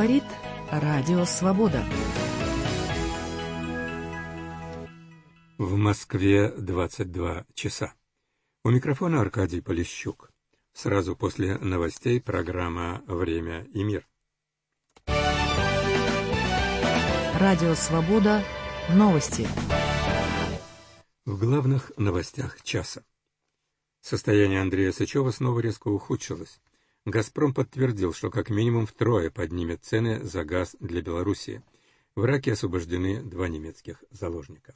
Говорит Радио Свобода. В Москве 22 часа. У микрофона Аркадий Полищук. Сразу после новостей программа «Время и мир». Радио Свобода. Новости. В главных новостях часа. Состояние Андрея Сычева снова резко ухудшилось. «Газпром» подтвердил, что как минимум втрое поднимет цены за газ для Белоруссии. В Ираке освобождены 2 немецких заложника.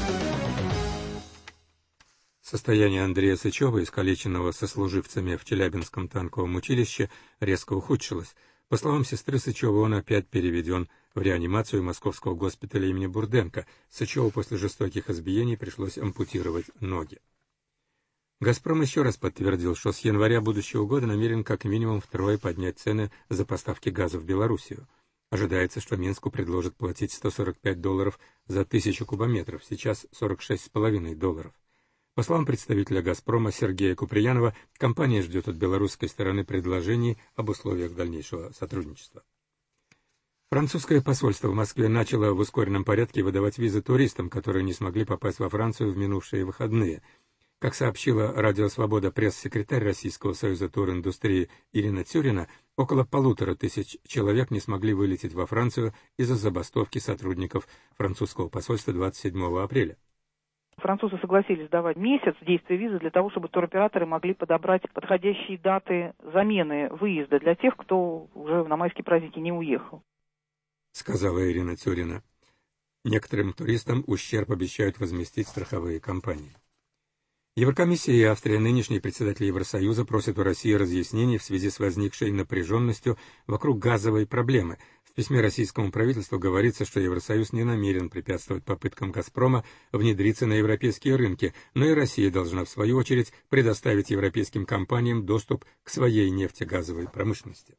Состояние Андрея Сычева, искалеченного сослуживцами в Челябинском танковом училище, резко ухудшилось. По словам сестры Сычева, он опять переведен в реанимацию московского госпиталя имени Бурденко. Сычеву после жестоких избиений пришлось ампутировать ноги. «Газпром» еще раз подтвердил, что с января будущего года намерен как минимум втрое поднять цены за поставки газа в Белоруссию. Ожидается, что Минску предложат платить $145 за 1000 кубометров, сейчас $46,5. По словам представителя «Газпрома» Сергея Куприянова, компания ждет от белорусской стороны предложений об условиях дальнейшего сотрудничества. Французское посольство в Москве начало в ускоренном порядке выдавать визы туристам, которые не смогли попасть во Францию в минувшие выходные. Как сообщила «Радио Свобода» пресс-секретарь Российского союза туриндустрии Ирина Тюрина, около 1500 человек не смогли вылететь во Францию из-за забастовки сотрудников французского посольства 27 апреля. Французы согласились давать месяц действия визы для того, чтобы туроператоры могли подобрать подходящие даты замены выезда для тех, кто уже на майские праздники не уехал. Сказала Ирина Тюрина. Некоторым туристам ущерб обещают возместить страховые компании. Еврокомиссия и Австрия, нынешний председатель Евросоюза, просят у России разъяснений в связи с возникшей напряженностью вокруг газовой проблемы. В письме российскому правительству говорится, что Евросоюз не намерен препятствовать попыткам «Газпрома» внедриться на европейские рынки, но и Россия должна, в свою очередь, предоставить европейским компаниям доступ к своей нефтегазовой промышленности.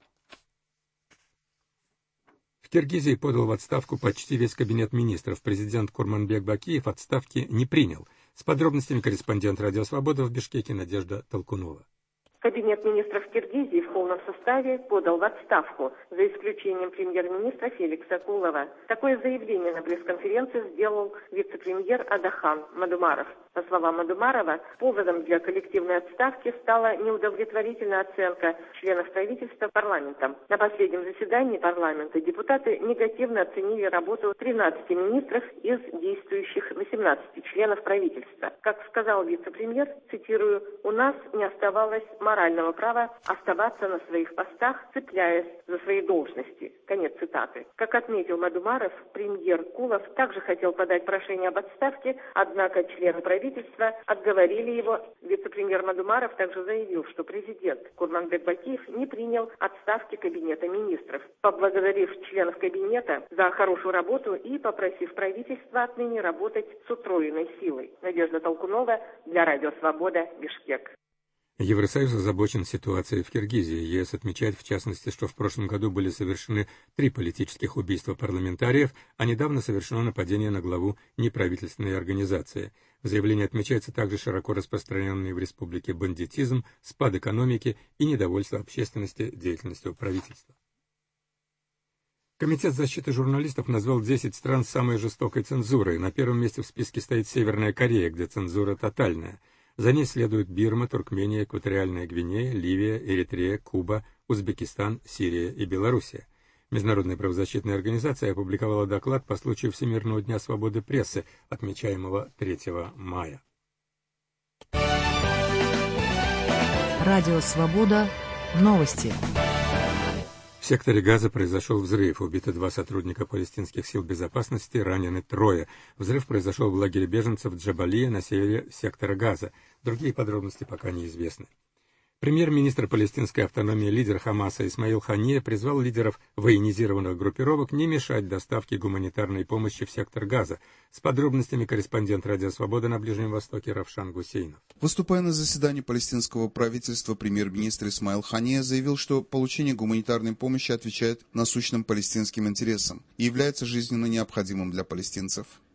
В Киргизии подал в отставку почти весь кабинет министров. Президент Курманбек Бакиев отставки не принял. С подробностями корреспондент «Радио Свобода» в Бишкеке Надежда Толкунова. Кабинет министров Киргизии в полном составе подал в отставку, за исключением премьер-министра Феликса Кулова. Такое заявление на пресс-конференции сделал вице-премьер Адахан Мадумаров. По словам Мадумарова, поводом для коллективной отставки стала неудовлетворительная оценка членов правительства парламентом. На последнем заседании парламента депутаты негативно оценили работу 13 министров из действующих 18 членов правительства. Как сказал вице-премьер, цитирую, «У нас не оставалось морального права оставаться на своих постах, цепляясь за свои должности». Конец цитаты. Как отметил Мадумаров, премьер Кулов также хотел подать прошение об отставке, однако члены правительства отговорили его. Вице-премьер Мадумаров также заявил, что президент Курманбек Бакиев не принял отставки кабинета министров, поблагодарив членов кабинета за хорошую работу и попросив правительство отныне работать с утроенной силой. Надежда Толкунова для Радио Свобода, Бишкек. Евросоюз озабочен ситуацией в Киргизии. ЕС отмечает, в частности, что в прошлом году были совершены 3 политических убийства парламентариев, а недавно совершено нападение на главу неправительственной организации. В заявлении отмечается также широко распространенный в республике бандитизм, спад экономики и недовольство общественности деятельностью правительства. Комитет защиты журналистов назвал 10 стран самой жестокой цензурой. На первом месте в списке стоит Северная Корея, где цензура тотальная. За ней следуют Бирма, Туркмения, Экваториальная Гвинея, Ливия, Эритрея, Куба, Узбекистан, Сирия и Белоруссия. Международная правозащитная организация опубликовала доклад по случаю Всемирного дня свободы прессы, отмечаемого 3 мая. Радио Свобода. Новости. В секторе Газа произошел взрыв. Убиты 2 сотрудника палестинских сил безопасности, ранены 3. Взрыв произошел в лагере беженцев Джабалия на севере сектора Газа. Другие подробности пока неизвестны. Премьер-министр палестинской автономии, лидер Хамаса Исмаил Хания призвал лидеров военизированных группировок не мешать доставке гуманитарной помощи в сектор Газа. С подробностями корреспондент «Радио Свобода» на Ближнем Востоке Равшан Гусейнов. Выступая на заседании палестинского правительства, премьер-министр Исмаил Хания заявил, что получение гуманитарной помощи отвечает насущным палестинским интересам и является жизненно необходимым для палестинцев.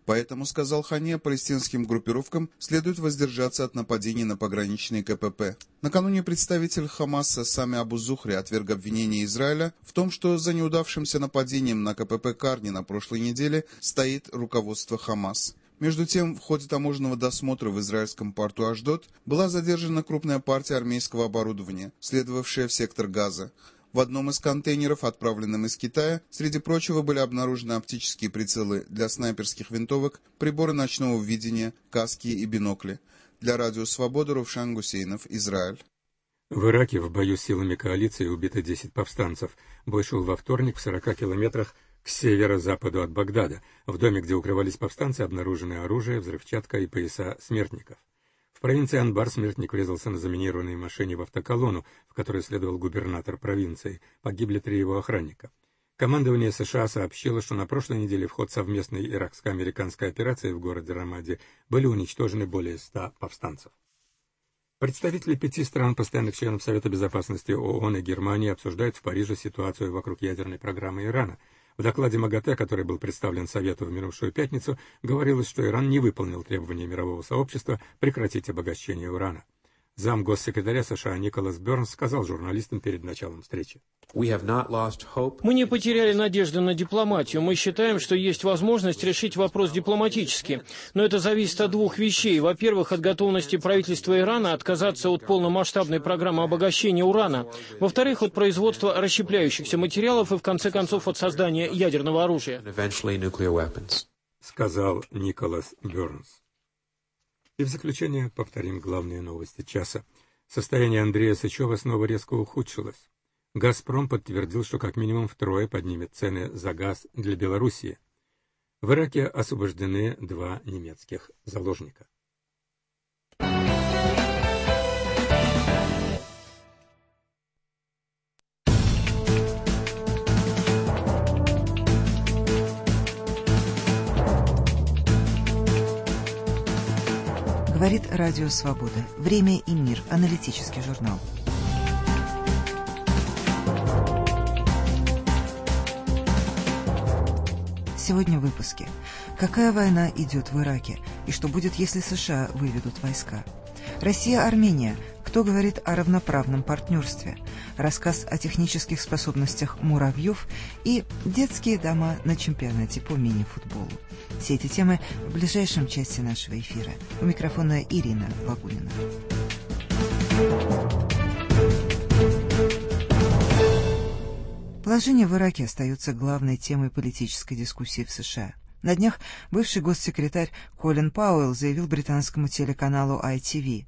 Поэтому, сказал Хания, палестинским группировкам следует воздержаться от нападений на пограничные КПП. Накануне представитель Хамаса Сами Абу-Зухри отверг обвинение Израиля в том, что за неудавшимся нападением на КПП Карни на прошлой неделе стоит руководство Хамас. Между тем, в ходе таможенного досмотра в израильском порту Ашдод была задержана крупная партия армейского оборудования, следовавшая в сектор Газа. В одном из контейнеров, отправленном из Китая, среди прочего были обнаружены оптические прицелы для снайперских винтовок, приборы ночного видения, каски и бинокли. Для Радио Свобода Рувшан Гусейнов, Израиль. В Ираке в бою с силами коалиции убито 10 повстанцев. Бой шел во вторник в 40 километрах к северо-западу от Багдада. В доме, где укрывались повстанцы, обнаружены оружие, взрывчатка и пояса смертников. В провинции Анбар смертник врезался на заминированной машине в автоколонну, в которой следовал губернатор провинции. Погибли 3 его охранника. Командование США сообщило, что на прошлой неделе в ход совместной иракско-американской операции в городе Рамади были уничтожены более 100 повстанцев. Представители 5 стран, постоянных членов Совета Безопасности ООН и Германии, обсуждают в Париже ситуацию вокруг ядерной программы Ирана. В докладе МАГАТЭ, который был представлен Совету в минувшую пятницу, говорилось, что Иран не выполнил требования мирового сообщества прекратить обогащение урана. Зам госсекретаря США Николас Бернс сказал журналистам перед началом встречи: Мы не потеряли надежды на дипломатию. Мы считаем, что есть возможность решить вопрос дипломатически. Но это зависит от 2 вещей. Во-первых, от готовности правительства Ирана отказаться от полномасштабной программы обогащения урана. Во-вторых, от производства расщепляющихся материалов и, в конце концов, от создания ядерного оружия. Сказал Николас Бернс. И в заключение повторим главные новости часа. Состояние Андрея Сычева снова резко ухудшилось. «Газпром» подтвердил, что как минимум втрое поднимет цены за газ для Белоруссии. В Ираке освобождены 2 немецких заложника. Говорит Радио Свобода. Время и мир. Аналитический журнал. Сегодня в выпуске. Какая война идет в Ираке? И что будет, если США выведут войска? Россия-Армения. Кто говорит о равноправном партнерстве? Рассказ о технических способностях муравьев и детские дома на чемпионате по мини-футболу. Все эти темы в ближайшем части нашего эфира. У микрофона Ирина Багунина. Положение в Ираке остается главной темой политической дискуссии в США. На днях бывший госсекретарь Колин Пауэлл заявил британскому телеканалу ITV: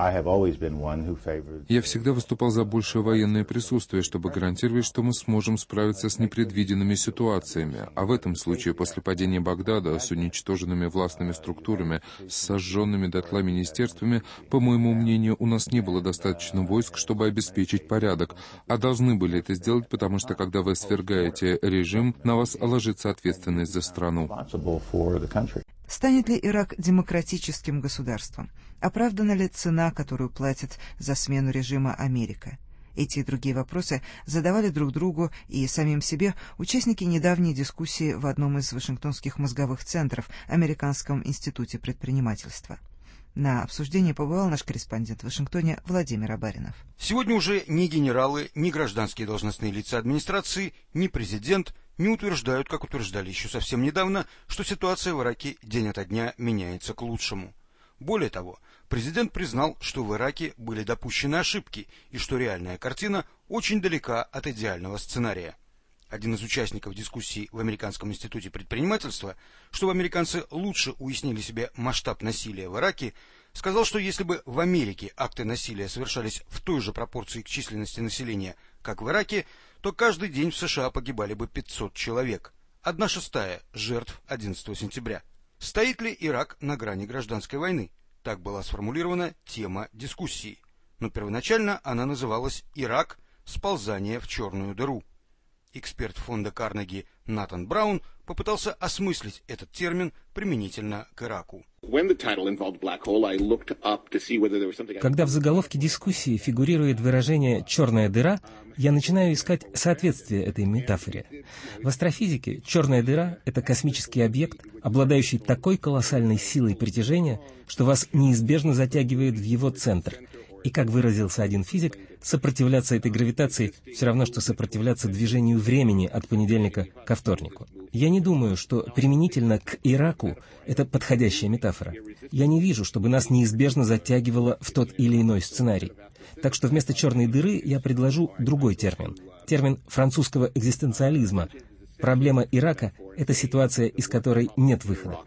Я всегда выступал за большее военное присутствие, чтобы гарантировать, что мы сможем справиться с непредвиденными ситуациями. А в этом случае, после падения Багдада, с уничтоженными властными структурами, с сожженными дотла министерствами, по моему мнению, у нас не было достаточно войск, чтобы обеспечить порядок. А должны были это сделать, потому что, когда вы свергаете режим, на вас ложится ответственность за страну. Станет ли Ирак демократическим государством? Оправдана ли цена, которую платит за смену режима Америка? Эти и другие вопросы задавали друг другу и самим себе участники недавней дискуссии в одном из вашингтонских мозговых центров Американском институте предпринимательства. На обсуждении побывал наш корреспондент в Вашингтоне Владимир Абаринов. Сегодня уже ни генералы, ни гражданские должностные лица администрации, ни президент не утверждают, как утверждали еще совсем недавно, что ситуация в Ираке день ото дня меняется к лучшему. Более того, президент признал, что в Ираке были допущены ошибки и что реальная картина очень далека от идеального сценария. Один из участников дискуссии в Американском институте предпринимательства, чтобы американцы лучше уяснили себе масштаб насилия в Ираке, сказал, что если бы в Америке акты насилия совершались в той же пропорции к численности населения, как в Ираке, то каждый день в США погибали бы 500 человек, 1/6 жертв 11 сентября. Стоит ли Ирак на грани гражданской войны? Так была сформулирована тема дискуссии. Но первоначально она называлась «Ирак. Сползание в черную дыру». Эксперт фонда Карнеги Натан Браун попытался осмыслить этот термин применительно к Ираку. Когда в заголовке дискуссии фигурирует выражение «черная дыра», я начинаю искать соответствие этой метафоре. В астрофизике черная дыра — это космический объект, обладающий такой колоссальной силой притяжения, что вас неизбежно затягивает в его центр. И, как выразился один физик, сопротивляться этой гравитации все равно, что сопротивляться движению времени от понедельника ко вторнику. Я не думаю, что применительно к Ираку это подходящая метафора. Я не вижу, чтобы нас неизбежно затягивало в тот или иной сценарий. Так что вместо черной дыры я предложу другой термин. Термин французского экзистенциализма. Проблема Ирака — это ситуация, из которой нет выхода.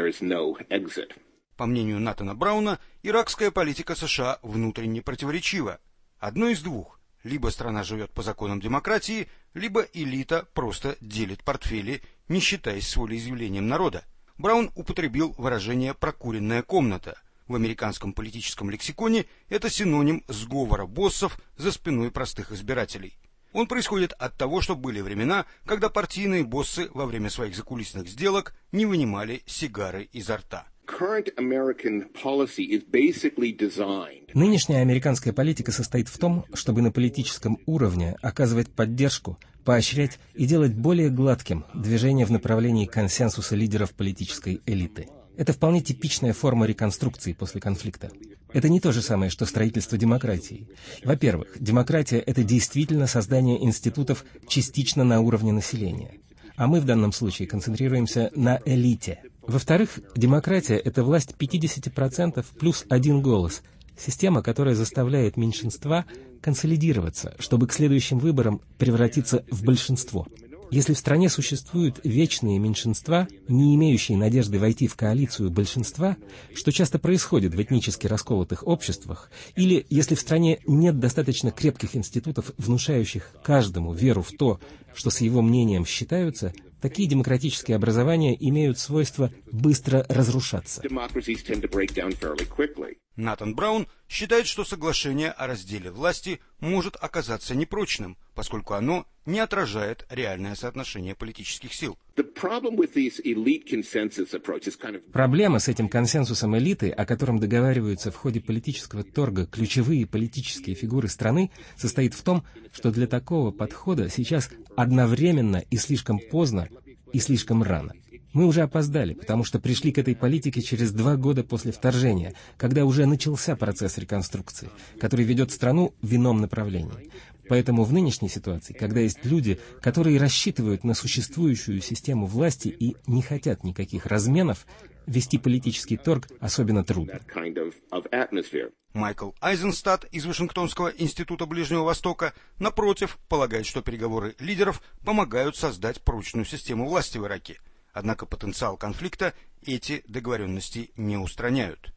По мнению Натана Брауна, иракская политика США внутренне противоречива. Одно из двух. Либо страна живет по законам демократии, либо элита просто делит портфели, не считаясь с волеизъявлением народа. Браун употребил выражение «прокуренная комната». В американском политическом лексиконе это синоним сговора боссов за спиной простых избирателей. Он происходит от того, что были времена, когда партийные боссы во время своих закулисных сделок не вынимали сигары изо рта. Нынешняя американская политика состоит в том, чтобы на политическом уровне оказывать поддержку, поощрять и делать более гладким движение в направлении консенсуса лидеров политической элиты. Это вполне типичная форма реконструкции после конфликта. Это не то же самое, что строительство демократии. Во-первых, демократия — это действительно создание институтов частично на уровне населения. А мы в данном случае концентрируемся на элите. Во-вторых, демократия — это власть 50% плюс один голос. Система, которая заставляет меньшинства консолидироваться, чтобы к следующим выборам превратиться в большинство. Если в стране существуют вечные меньшинства, не имеющие надежды войти в коалицию большинства, что часто происходит в этнически расколотых обществах, или если в стране нет достаточно крепких институтов, внушающих каждому веру в то, что с его мнением считаются, такие демократические образования имеют свойство быстро разрушаться. Натан Браун считает, что соглашение о разделе власти может оказаться непрочным, поскольку оно не отражает реальное соотношение политических сил. Проблема с этим консенсусом элиты, о котором договариваются в ходе политического торга ключевые политические фигуры страны, состоит в том, что для такого подхода сейчас одновременно и слишком поздно, и слишком рано. Мы уже опоздали, потому что пришли к этой политике через 2 года после вторжения, когда уже начался процесс реконструкции, который ведет страну в ином направлении. Поэтому в нынешней ситуации, когда есть люди, которые рассчитывают на существующую систему власти и не хотят никаких разменов, вести политический торг особенно трудно. Майкл Айзенстадт из Вашингтонского института Ближнего Востока, напротив, полагает, что переговоры лидеров помогают создать прочную систему власти в Ираке. Однако потенциал конфликта эти договоренности не устраняют.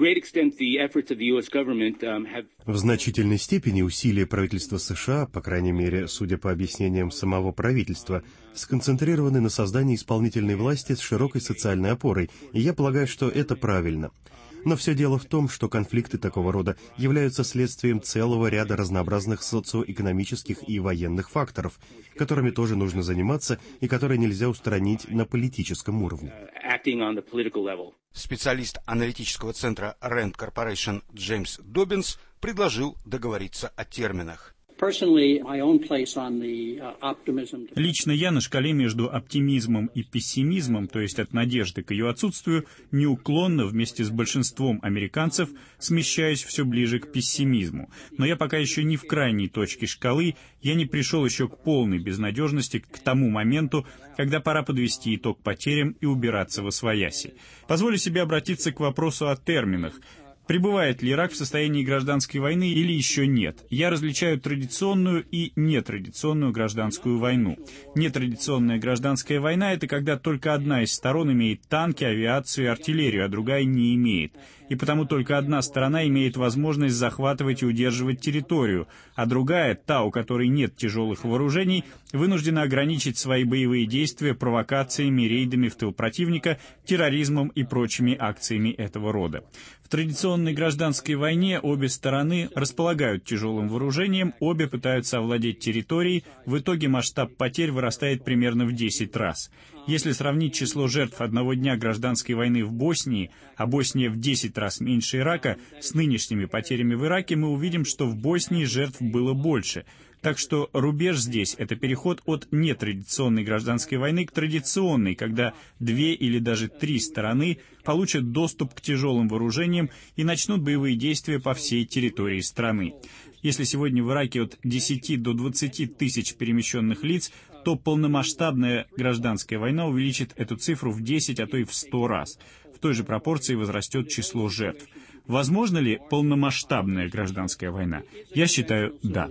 В значительной степени усилия правительства США, по крайней мере, судя по объяснениям самого правительства, сконцентрированы на создании исполнительной власти с широкой социальной опорой, и я полагаю, что это правильно. Но все дело в том, что конфликты такого рода являются следствием целого ряда разнообразных социоэкономических и военных факторов, которыми тоже нужно заниматься и которые нельзя устранить на политическом уровне. Специалист аналитического центра Rand Corporation Джеймс Доббинс предложил договориться о терминах. Лично я на шкале между оптимизмом и пессимизмом, то есть от надежды к ее отсутствию, неуклонно вместе с большинством американцев смещаюсь все ближе к пессимизму. Но я пока еще не в крайней точке шкалы, я не пришел еще к полной безнадежности к тому моменту, когда пора подвести итог потерям и убираться восвояси. Позволю себе обратиться к вопросу о терминах. Пребывает ли Ирак в состоянии гражданской войны или еще нет? Я различаю традиционную и нетрадиционную гражданскую войну. Нетрадиционная гражданская война — это когда только одна из сторон имеет танки, авиацию и артиллерию, а другая не имеет. И потому только одна сторона имеет возможность захватывать и удерживать территорию, а другая, та, у которой нет тяжелых вооружений, вынуждена ограничить свои боевые действия провокациями, рейдами в тыл противника, терроризмом и прочими акциями этого рода. В традиционной традиционной гражданской войне обе стороны располагают тяжелым вооружением, обе пытаются овладеть территорией, в итоге масштаб потерь вырастает примерно в 10 раз. Если сравнить число жертв одного дня гражданской войны в Боснии, а Босния в 10 раз меньше Ирака, с нынешними потерями в Ираке, мы увидим, что в Боснии жертв было больше. Так что рубеж здесь — это переход от нетрадиционной гражданской войны к традиционной, когда 2 или даже 3 стороны получат доступ к тяжелым вооружениям и начнут боевые действия по всей территории страны. Если сегодня в Ираке от 10 до 20 тысяч перемещенных лиц, то полномасштабная гражданская война увеличит эту цифру в 10, а то и в 100 раз. В той же пропорции возрастет число жертв. Возможно ли полномасштабная гражданская война? Я считаю, да.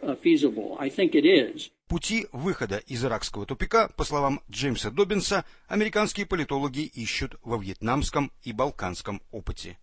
Пути выхода из иракского тупика, по словам Джеймса Доббинса, американские политологи ищут во вьетнамском и балканском опыте.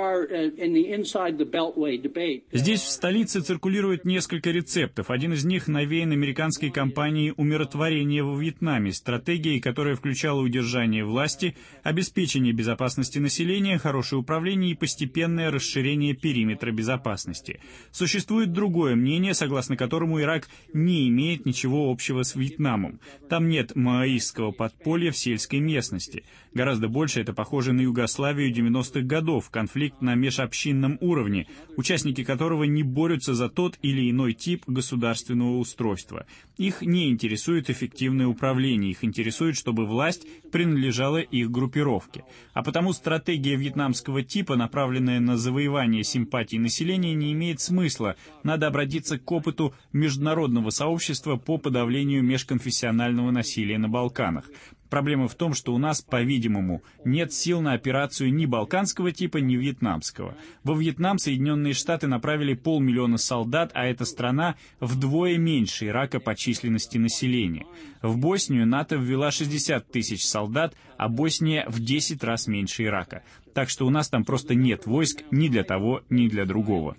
Здесь в столице циркулирует несколько рецептов. Один из них навеян американской кампанией умиротворения во Вьетнаме, стратегией, которая включала удержание власти, обеспечение безопасности населения, хорошее управление и постепенное расширение периметра безопасности. Существует другое мнение, согласно которому Ирак не имеет ничего общего с Вьетнамом. Там нет маоистского подполья в сельской местности. Гораздо больше это похоже на Югославию 90-х годов, конфликт на межобщинном уровне, участники которого не борются за тот или иной тип государственного устройства. Их не интересует эффективное управление, их интересует, чтобы власть принадлежала их группировке. А потому стратегия вьетнамского типа, направленная на завоевание симпатий населения, не имеет смысла. Надо обратиться к опыту международного сообщества по подавлению межконфессионального насилия на Балканах. Проблема в том, что у нас, по-видимому, нет сил на операцию ни балканского типа, ни вьетнамского. Во Вьетнам Соединенные Штаты направили 500 000 солдат, а эта страна вдвое меньше Ирака по численности населения. В Боснию НАТО ввела 60 000 солдат, а Босния в 10 раз меньше Ирака. Так что у нас там просто нет войск ни для того, ни для другого.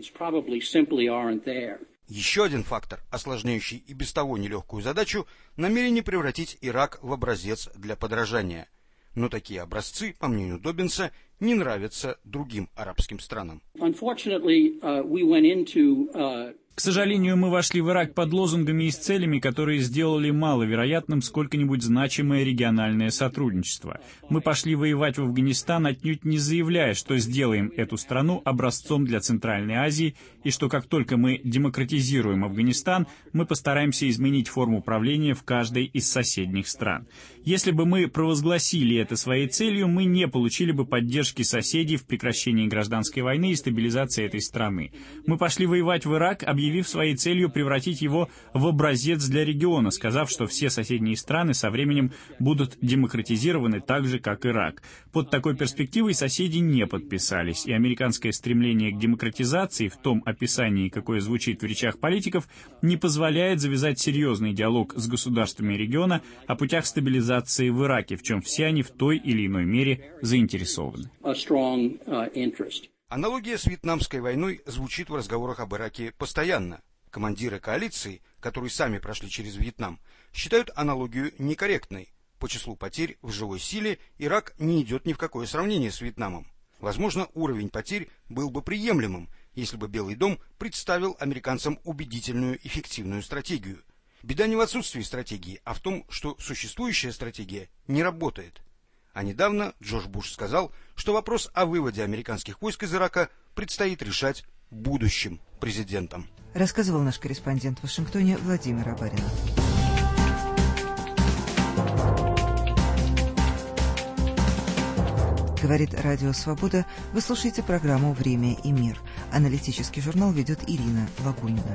Еще один фактор, осложняющий и без того нелегкую задачу, намерение превратить Ирак в образец для подражания. Но такие образцы, по мнению Доббинса, не нравятся другим арабским странам. К сожалению, мы вошли в Ирак под лозунгами и с целями, которые сделали маловероятным сколько-нибудь значимое региональное сотрудничество. Мы пошли воевать в Афганистан, отнюдь не заявляя, что сделаем эту страну образцом для Центральной Азии, и что как только мы демократизируем Афганистан, мы постараемся изменить форму правления в каждой из соседних стран. Если бы мы провозгласили это своей целью, мы не получили бы поддержки соседей в прекращении гражданской войны и стабилизации этой страны. Мы пошли воевать в Ирак, объявив своей целью превратить его в образец для региона, сказав, что все соседние страны со временем будут демократизированы так же, как Ирак. Под такой перспективой соседи не подписались, и американское стремление к демократизации в том описании, какое звучит в речах политиков, не позволяет завязать серьезный диалог с государствами региона о путях стабилизации в Ираке, в чем все они в той или иной мере заинтересованы. Аналогия с Вьетнамской войной звучит в разговорах об Ираке постоянно. Командиры коалиции, которые сами прошли через Вьетнам, считают аналогию некорректной. По числу потерь в живой силе Ирак не идет ни в какое сравнение с Вьетнамом. Возможно, уровень потерь был бы приемлемым, если бы Белый дом представил американцам убедительную эффективную стратегию. Беда не в отсутствии стратегии, а в том, что существующая стратегия не работает. А недавно Джордж Буш сказал, что вопрос о выводе американских войск из Ирака предстоит решать будущим президентам. Рассказывал наш корреспондент в Вашингтоне Владимир Абарин. Говорит Радио Свобода. Вы слушаете программу «Время и мир». Аналитический журнал ведет Ирина Вагунина.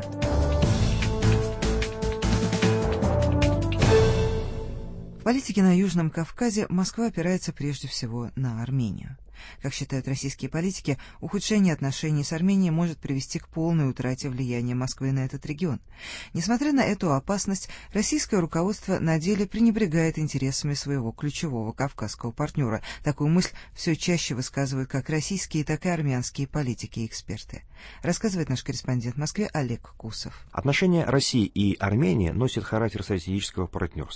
В политике на Южном Кавказе Москва опирается прежде всего на Армению. Как считают российские политики, ухудшение отношений с Арменией может привести к полной утрате влияния Москвы на этот регион. Несмотря на эту опасность, российское руководство на деле пренебрегает интересами своего ключевого кавказского партнера. Такую мысль все чаще высказывают как российские, так и армянские политики и эксперты. Рассказывает наш корреспондент в Москве Олег Кусов. Отношения России и Армении носят характер стратегического партнерства.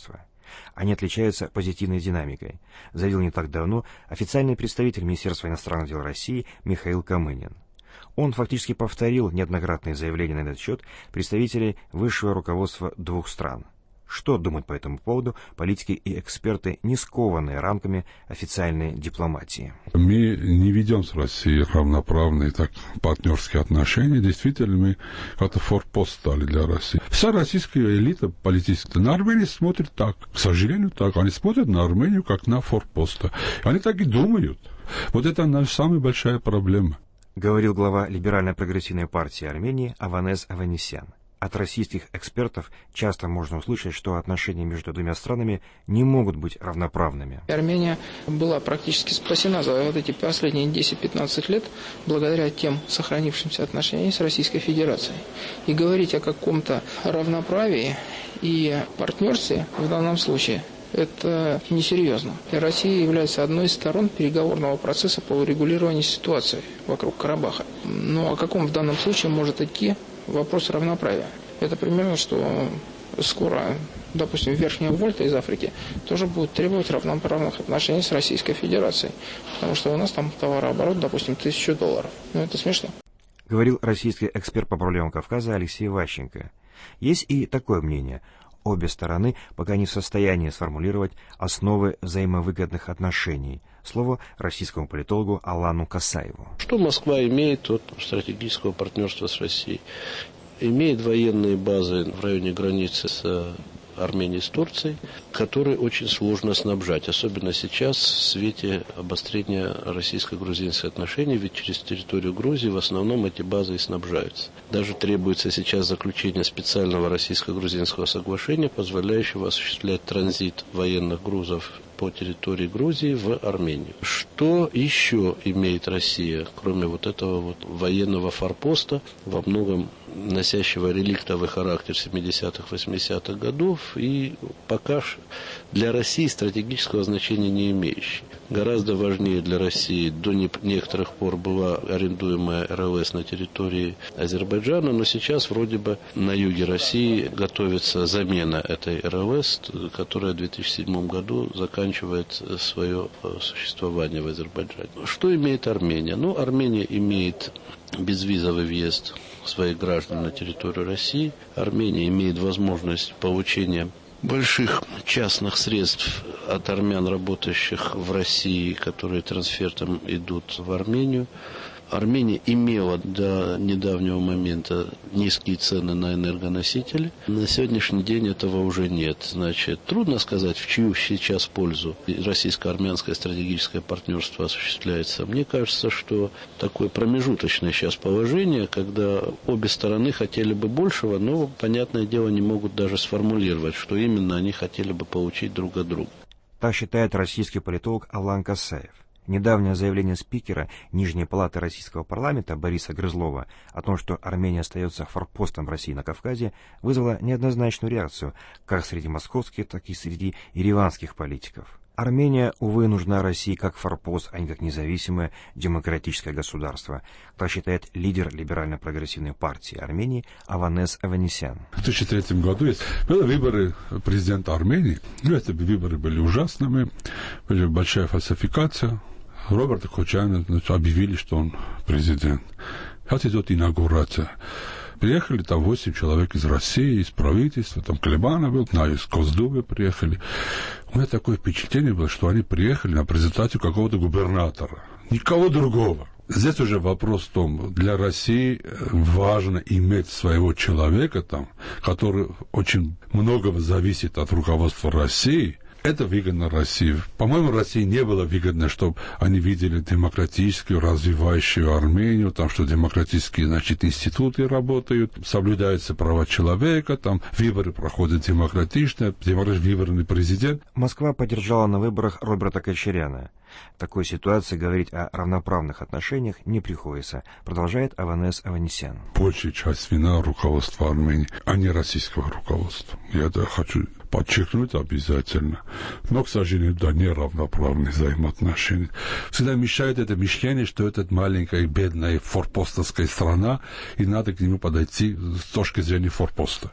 Они отличаются позитивной динамикой, заявил не так давно официальный представитель Министерства иностранных дел России Михаил Камынин. Он фактически повторил неоднократные заявления на этот счет представителей высшего руководства двух стран. Что думают по этому поводу политики и эксперты, не скованные рамками официальной дипломатии? Мы не ведем с Россией равноправные партнерские отношения. Действительно, мы как-то форпост стали для России. Вся российская элита политическая на Армению смотрит так. К сожалению, так. Они смотрят на Армению как на форпост. Они так и думают. Вот это наша самая большая проблема. Говорил глава либерально-прогрессивной партии Армении Аванес Аванесян. От российских экспертов часто можно услышать, что отношения между двумя странами не могут быть равноправными. Армения была практически спасена за вот эти последние 10-15 лет благодаря тем сохранившимся отношениям с Российской Федерацией. И говорить о каком-то равноправии и партнерстве в данном случае это несерьезно. Россия является одной из сторон переговорного процесса по урегулированию ситуации вокруг Карабаха. Но о каком в данном случае может идти вопрос равноправия? Это примерно, что скоро, допустим, Верхняя Вольта из Африки тоже будет требовать равноправных отношений с Российской Федерацией. Потому что у нас там товарооборот, допустим, $1000. Ну, это смешно. Говорил российский эксперт по проблемам Кавказа Алексей Ващенко. Есть и такое мнение. Обе стороны пока не в состоянии сформулировать основы взаимовыгодных отношений. Слово российскому политологу Алану Касаеву. Что Москва имеет от стратегического партнерства с Россией? Имеет военные базы в районе границы с Армении с Турцией, которые очень сложно снабжать, особенно сейчас в свете обострения российско-грузинских отношений, ведь через территорию Грузии в основном эти базы и снабжаются. Даже требуется сейчас заключение специального российско-грузинского соглашения, позволяющего осуществлять транзит военных грузов по территории Грузии в Армению. Что еще имеет Россия, кроме вот этого вот военного форпоста, во многом носящего реликтовый характер 70-х, 80-х годов и пока для России стратегического значения не имеющий. Гораздо важнее для России до некоторых пор была арендуемая РЛС на территории Азербайджана, но сейчас вроде бы на юге России готовится замена этой РЛС, которая в 2007 году заканчивает свое существование в Азербайджане. Что имеет Армения? Ну, Армения имеет безвизовый въезд своих граждан на территорию России. Армения имеет возможность получения больших частных средств от армян, работающих в России, которые трансфертом идут в Армению. Армения имела до недавнего момента низкие цены на энергоносители. На сегодняшний день этого уже нет. Значит, трудно сказать, в чью сейчас пользу российско-армянское стратегическое партнерство осуществляется. Мне кажется, что такое промежуточное сейчас положение, когда обе стороны хотели бы большего, но, понятное дело, не могут даже сформулировать, что именно они хотели бы получить друг от друга. Так считает российский политолог Алан Касаев. Недавнее заявление спикера Нижней палаты российского парламента Бориса Грызлова о том, что Армения остается форпостом России на Кавказе, вызвало неоднозначную реакцию как среди московских, так и среди ереванских политиков. Армения, увы, нужна России как форпост, а не как независимое демократическое государство, так считает лидер либерально-прогрессивной партии Армении Аванес Аванесян. В 2003 году были выборы президента Армении. Эти выборы были ужасными, были большая фальсификация. Роберта Кочаяна объявили, что он президент. Сейчас идет инаугурация. Приехали там 8 человек из России, из правительства, там Клебанов был, из Госдумы приехали. У меня такое впечатление было, что они приехали на презентацию какого-то губернатора. Никого другого. Здесь уже вопрос в том, для России важно иметь своего человека там, который очень многого зависит от руководства России. Это выгодно России. По-моему, России не было выгодно, чтобы они видели демократическую, развивающую Армению, там, что демократические, значит, институты работают, соблюдаются права человека, там, выборы проходят демократично, выбранный президент. Москва поддержала на выборах Роберта Кочаряна. В такой ситуации говорить о равноправных отношениях не приходится, продолжает Аванес Аванесян. Большая часть вина руководства Армении, а не российского руководства. Я это хочу подчеркнуть обязательно. Но, к сожалению, да, неравноправные взаимоотношения. Всегда мешает это мышление, что это маленькая бедная форпостовская страна, и надо к нему подойти с точки зрения форпоста.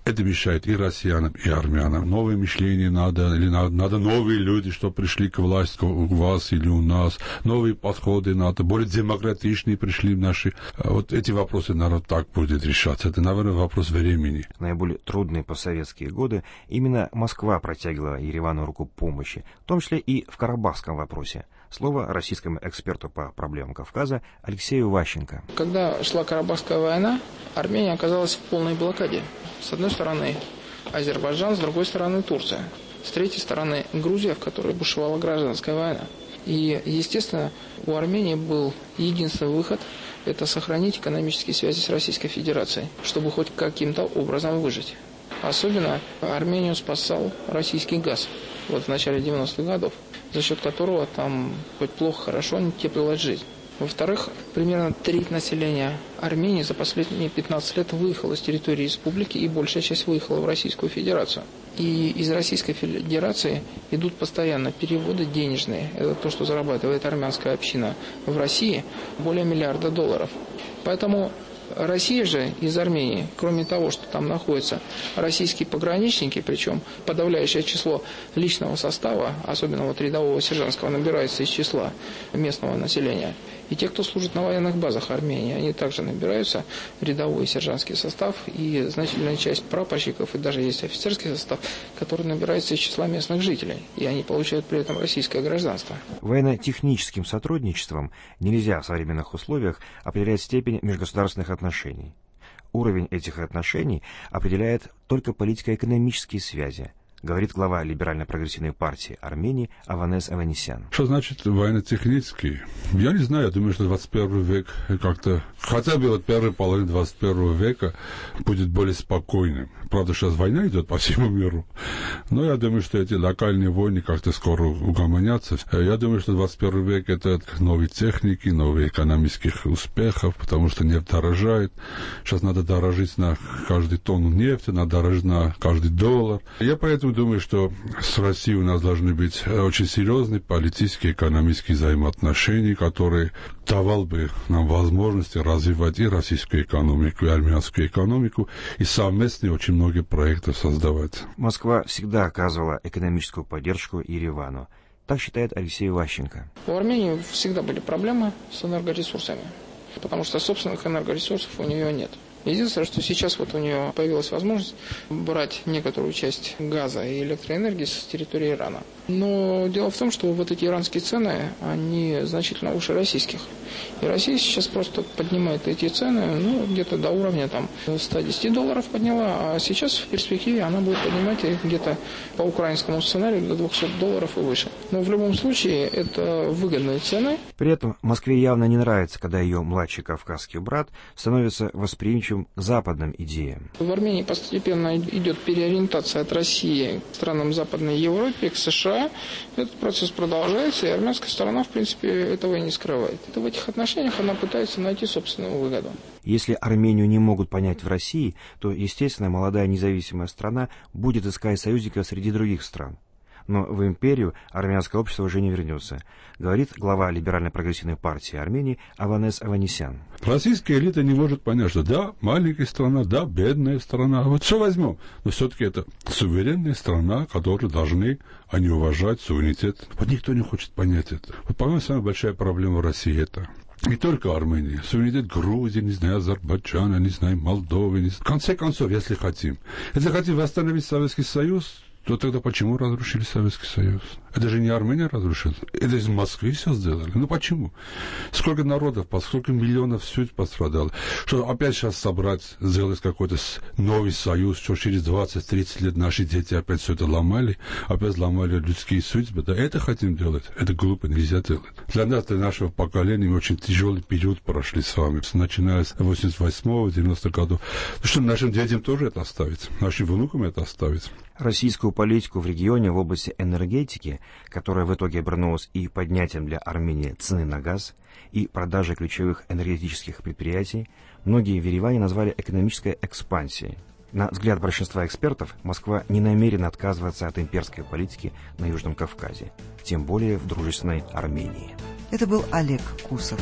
Это мешает и россиянам, и армянам. Новое мышление надо, или надо новые люди, что пришли к власти у вас или у нас. Новые подходы надо, более демократичные пришли наши. Вот эти вопросы, наверное, так будет решаться. Это, наверное, вопрос времени. Наиболее трудные постсоветские годы именно Москва протягивала Еревану руку помощи, в том числе и в карабахском вопросе. Слово российскому эксперту по проблемам Кавказа Алексею Ващенко. Когда шла Карабахская война, Армения оказалась в полной блокаде. С одной стороны Азербайджан, с другой стороны Турция. С третьей стороны Грузия, в которой бушевала гражданская война. И, естественно, у Армении был единственный выход – это сохранить экономические связи с Российской Федерацией, чтобы хоть каким-то образом выжить. Особенно Армению спасал российский газ вот в начале 90-х годов, за счет которого там хоть плохо, хорошо не теплилась жизнь. Во-вторых, примерно треть населения Армении за последние 15 лет выехала с территории республики, и большая часть выехала в Российскую Федерацию. И из Российской Федерации идут постоянно переводы денежные. Это то, что зарабатывает армянская община в России, более $1 миллиарда. Поэтому Россия же из Армении, кроме того, что там находятся российские пограничники, причем подавляющее число личного состава, особенно вот рядового сержантского, набирается из числа местного населения. И те, кто служит на военных базах Армении, они также набираются, рядовой и сержантский состав, и значительная часть прапорщиков, и даже есть офицерский состав, который набирается из числа местных жителей, и они получают при этом российское гражданство. Военно-техническим сотрудничеством нельзя в современных условиях определять степень межгосударственных отношений. Уровень этих отношений определяет только политико-экономические связи, говорит глава либерально-прогрессивной партии Армении Аванес Аванесян. Что значит военно-технический? Я не знаю, я думаю, что 21 век как-то, хотя бы вот первая половина 21 века будет более спокойным. Правда, сейчас война идет по всему миру, но я думаю, что эти локальные войны как-то скоро угомонятся. Я думаю, что 21 век это новые техники, новые экономических успехов, потому что нефть дорожает. Сейчас надо дорожить на каждый тонну нефти, надо дорожить на каждый доллар. Я поэтому думаю, что с Россией у нас должны быть очень серьезные политические, экономические взаимоотношения, которые давал бы нам возможности развивать и российскую экономику, и армянскую экономику, и совместно очень много проектов создавать. Москва всегда оказывала экономическую поддержку Еревану. Так считает Алексей Ващенко. У Армении всегда были проблемы с энергоресурсами, потому что собственных энергоресурсов у нее нет. Единственное, что сейчас вот у нее появилась возможность брать некоторую часть газа и электроэнергии с территории Ирана. Но дело в том, что вот эти иранские цены, они значительно выше российских. И Россия сейчас просто поднимает эти цены, где-то до уровня там $110 подняла, а сейчас в перспективе она будет поднимать их где-то по украинскому сценарию до $200 и выше. Но в любом случае это выгодные цены. При этом Москве явно не нравится, когда ее младший кавказский брат становится восприимчивым к западным идеям. В Армении постепенно идет переориентация от России к странам Западной Европы, к США. Этот процесс продолжается, и армянская сторона, в принципе, этого и не скрывает. В этих отношениях она пытается найти собственную выгоду. Если Армению не могут понять в России, то, естественно, молодая независимая страна будет искать союзников среди других стран. Но в империю армянское общество уже не вернется, говорит глава либерально-прогрессивной партии Армении Аванес Аванесян. Российская элита не может понять, что да, маленькая страна, да, бедная страна, вот все возьмем. Но все-таки это суверенная страна, которую должны они уважать, суверенитет. Вот никто не хочет понять это. Вот, по-моему, самая большая проблема в России это. Не только Армения, суверенитет Грузии, не знаю, Азербайджана, не знаю, Молдовы. В конце концов, если хотим восстановить Советский Союз, то тогда почему разрушили Советский Союз? Это же не Армения разрушила. Это из Москвы все сделали. Почему? Сколько народов, сколько миллионов судеб пострадало. Что опять сейчас собрать, сделать какой-то новый союз, что через 20-30 лет наши дети опять все это ломали, опять ломали людские судьбы. Да это хотим делать. Это глупо, нельзя делать. Для нас, для нашего поколения, мы очень тяжелый период прошли с вами, начиная с 88-го, 90-х годов. Что нашим детям тоже это оставить, нашим внукам это оставить. Российскую политику в регионе в области энергетики, которая в итоге обернулась и поднятием для Армении цены на газ, и продажей ключевых энергетических предприятий, многие в Ереване назвали экономической экспансией. На взгляд большинства экспертов, Москва не намерена отказываться от имперской политики на Южном Кавказе, тем более в дружественной Армении. Это был Олег Кусов.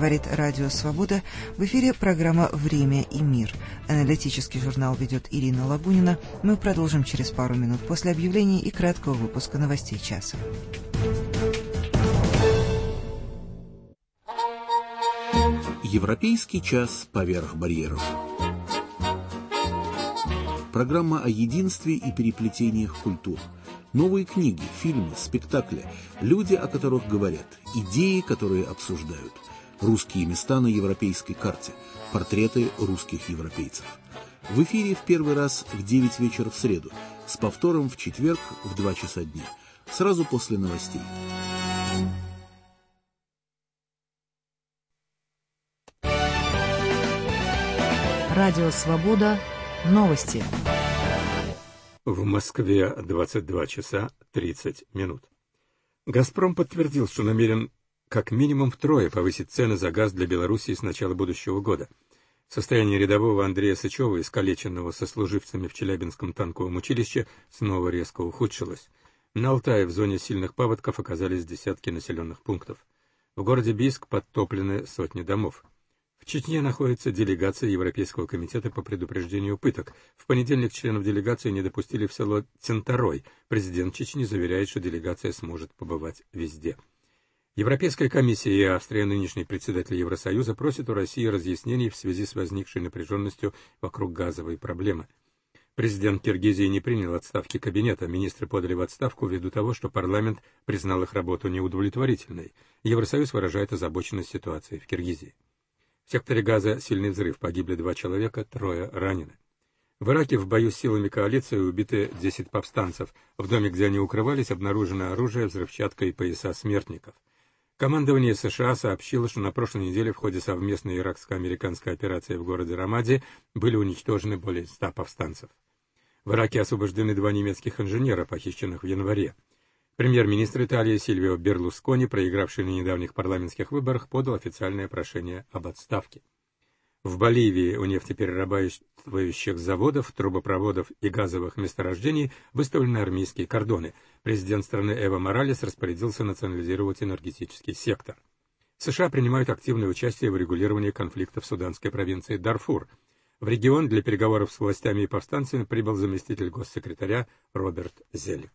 Говорит Радио Свобода. В эфире программа «Время и мир». Аналитический журнал ведет Ирина Лагунина. Мы продолжим через пару минут после объявлений и краткого выпуска новостей часа. Европейский час поверх барьеров. Программа о единстве и переплетениях культур. Новые книги, фильмы, спектакли, люди, о которых говорят, идеи, которые обсуждают. Русские места на европейской карте, портреты русских европейцев. В эфире в первый раз в 9 вечера в среду, с повтором в четверг в 2 часа дня, сразу после новостей. Радио Свобода. Новости. В Москве 22 часа 30 минут. «Газпром» подтвердил, что намерен как минимум втрое повысить цены за газ для Белоруссии с начала будущего года. Состояние рядового Андрея Сычева, искалеченного сослуживцами в Челябинском танковом училище, снова резко ухудшилось. На Алтае в зоне сильных паводков оказались десятки населенных пунктов. В городе Бийск подтоплены сотни домов. В Чечне находится делегация Европейского комитета по предупреждению пыток. В понедельник членов делегации не допустили в село Центарой. Президент Чечни заверяет, что делегация сможет побывать везде. Европейская комиссия и Австрия, нынешний председатель Евросоюза, просят у России разъяснений в связи с возникшей напряженностью вокруг газовой проблемы. Президент Киргизии не принял отставки кабинета. Министры подали в отставку ввиду того, что парламент признал их работу неудовлетворительной. Евросоюз выражает озабоченность ситуацией в Киргизии. В секторе Газа сильный взрыв, погибли 2 человека, 3 ранены. В Ираке в бою с силами коалиции убиты 10 повстанцев. В доме, где они укрывались, обнаружено оружие, взрывчатка и пояса смертников. Командование США сообщило, что на прошлой неделе в ходе совместной иракско-американской операции в городе Рамади были уничтожены более 100 повстанцев. В Ираке освобождены 2 немецких инженера, похищенных в январе. Премьер-министр Италии Сильвио Берлускони, проигравший на недавних парламентских выборах, подал официальное прошение об отставке. В Боливии у нефтеперерабатывающих заводов, трубопроводов и газовых месторождений выставлены армейские кордоны. Президент страны Эво Моралес распорядился национализировать энергетический сектор. США принимают активное участие в регулировании конфликта в суданской провинции Дарфур. В регион для переговоров с властями и повстанцами прибыл заместитель госсекретаря Роберт Зелик.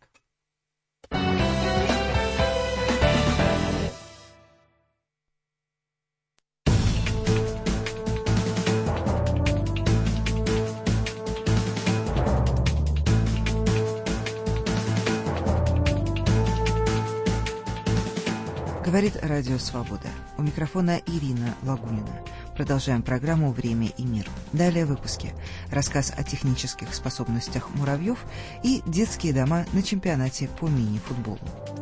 Говорит Радио Свобода. У микрофона Ирина Лагунина. Продолжаем программу «Время и мир». Далее в выпуске рассказ о технических способностях муравьев и детские дома на чемпионате по мини-футболу.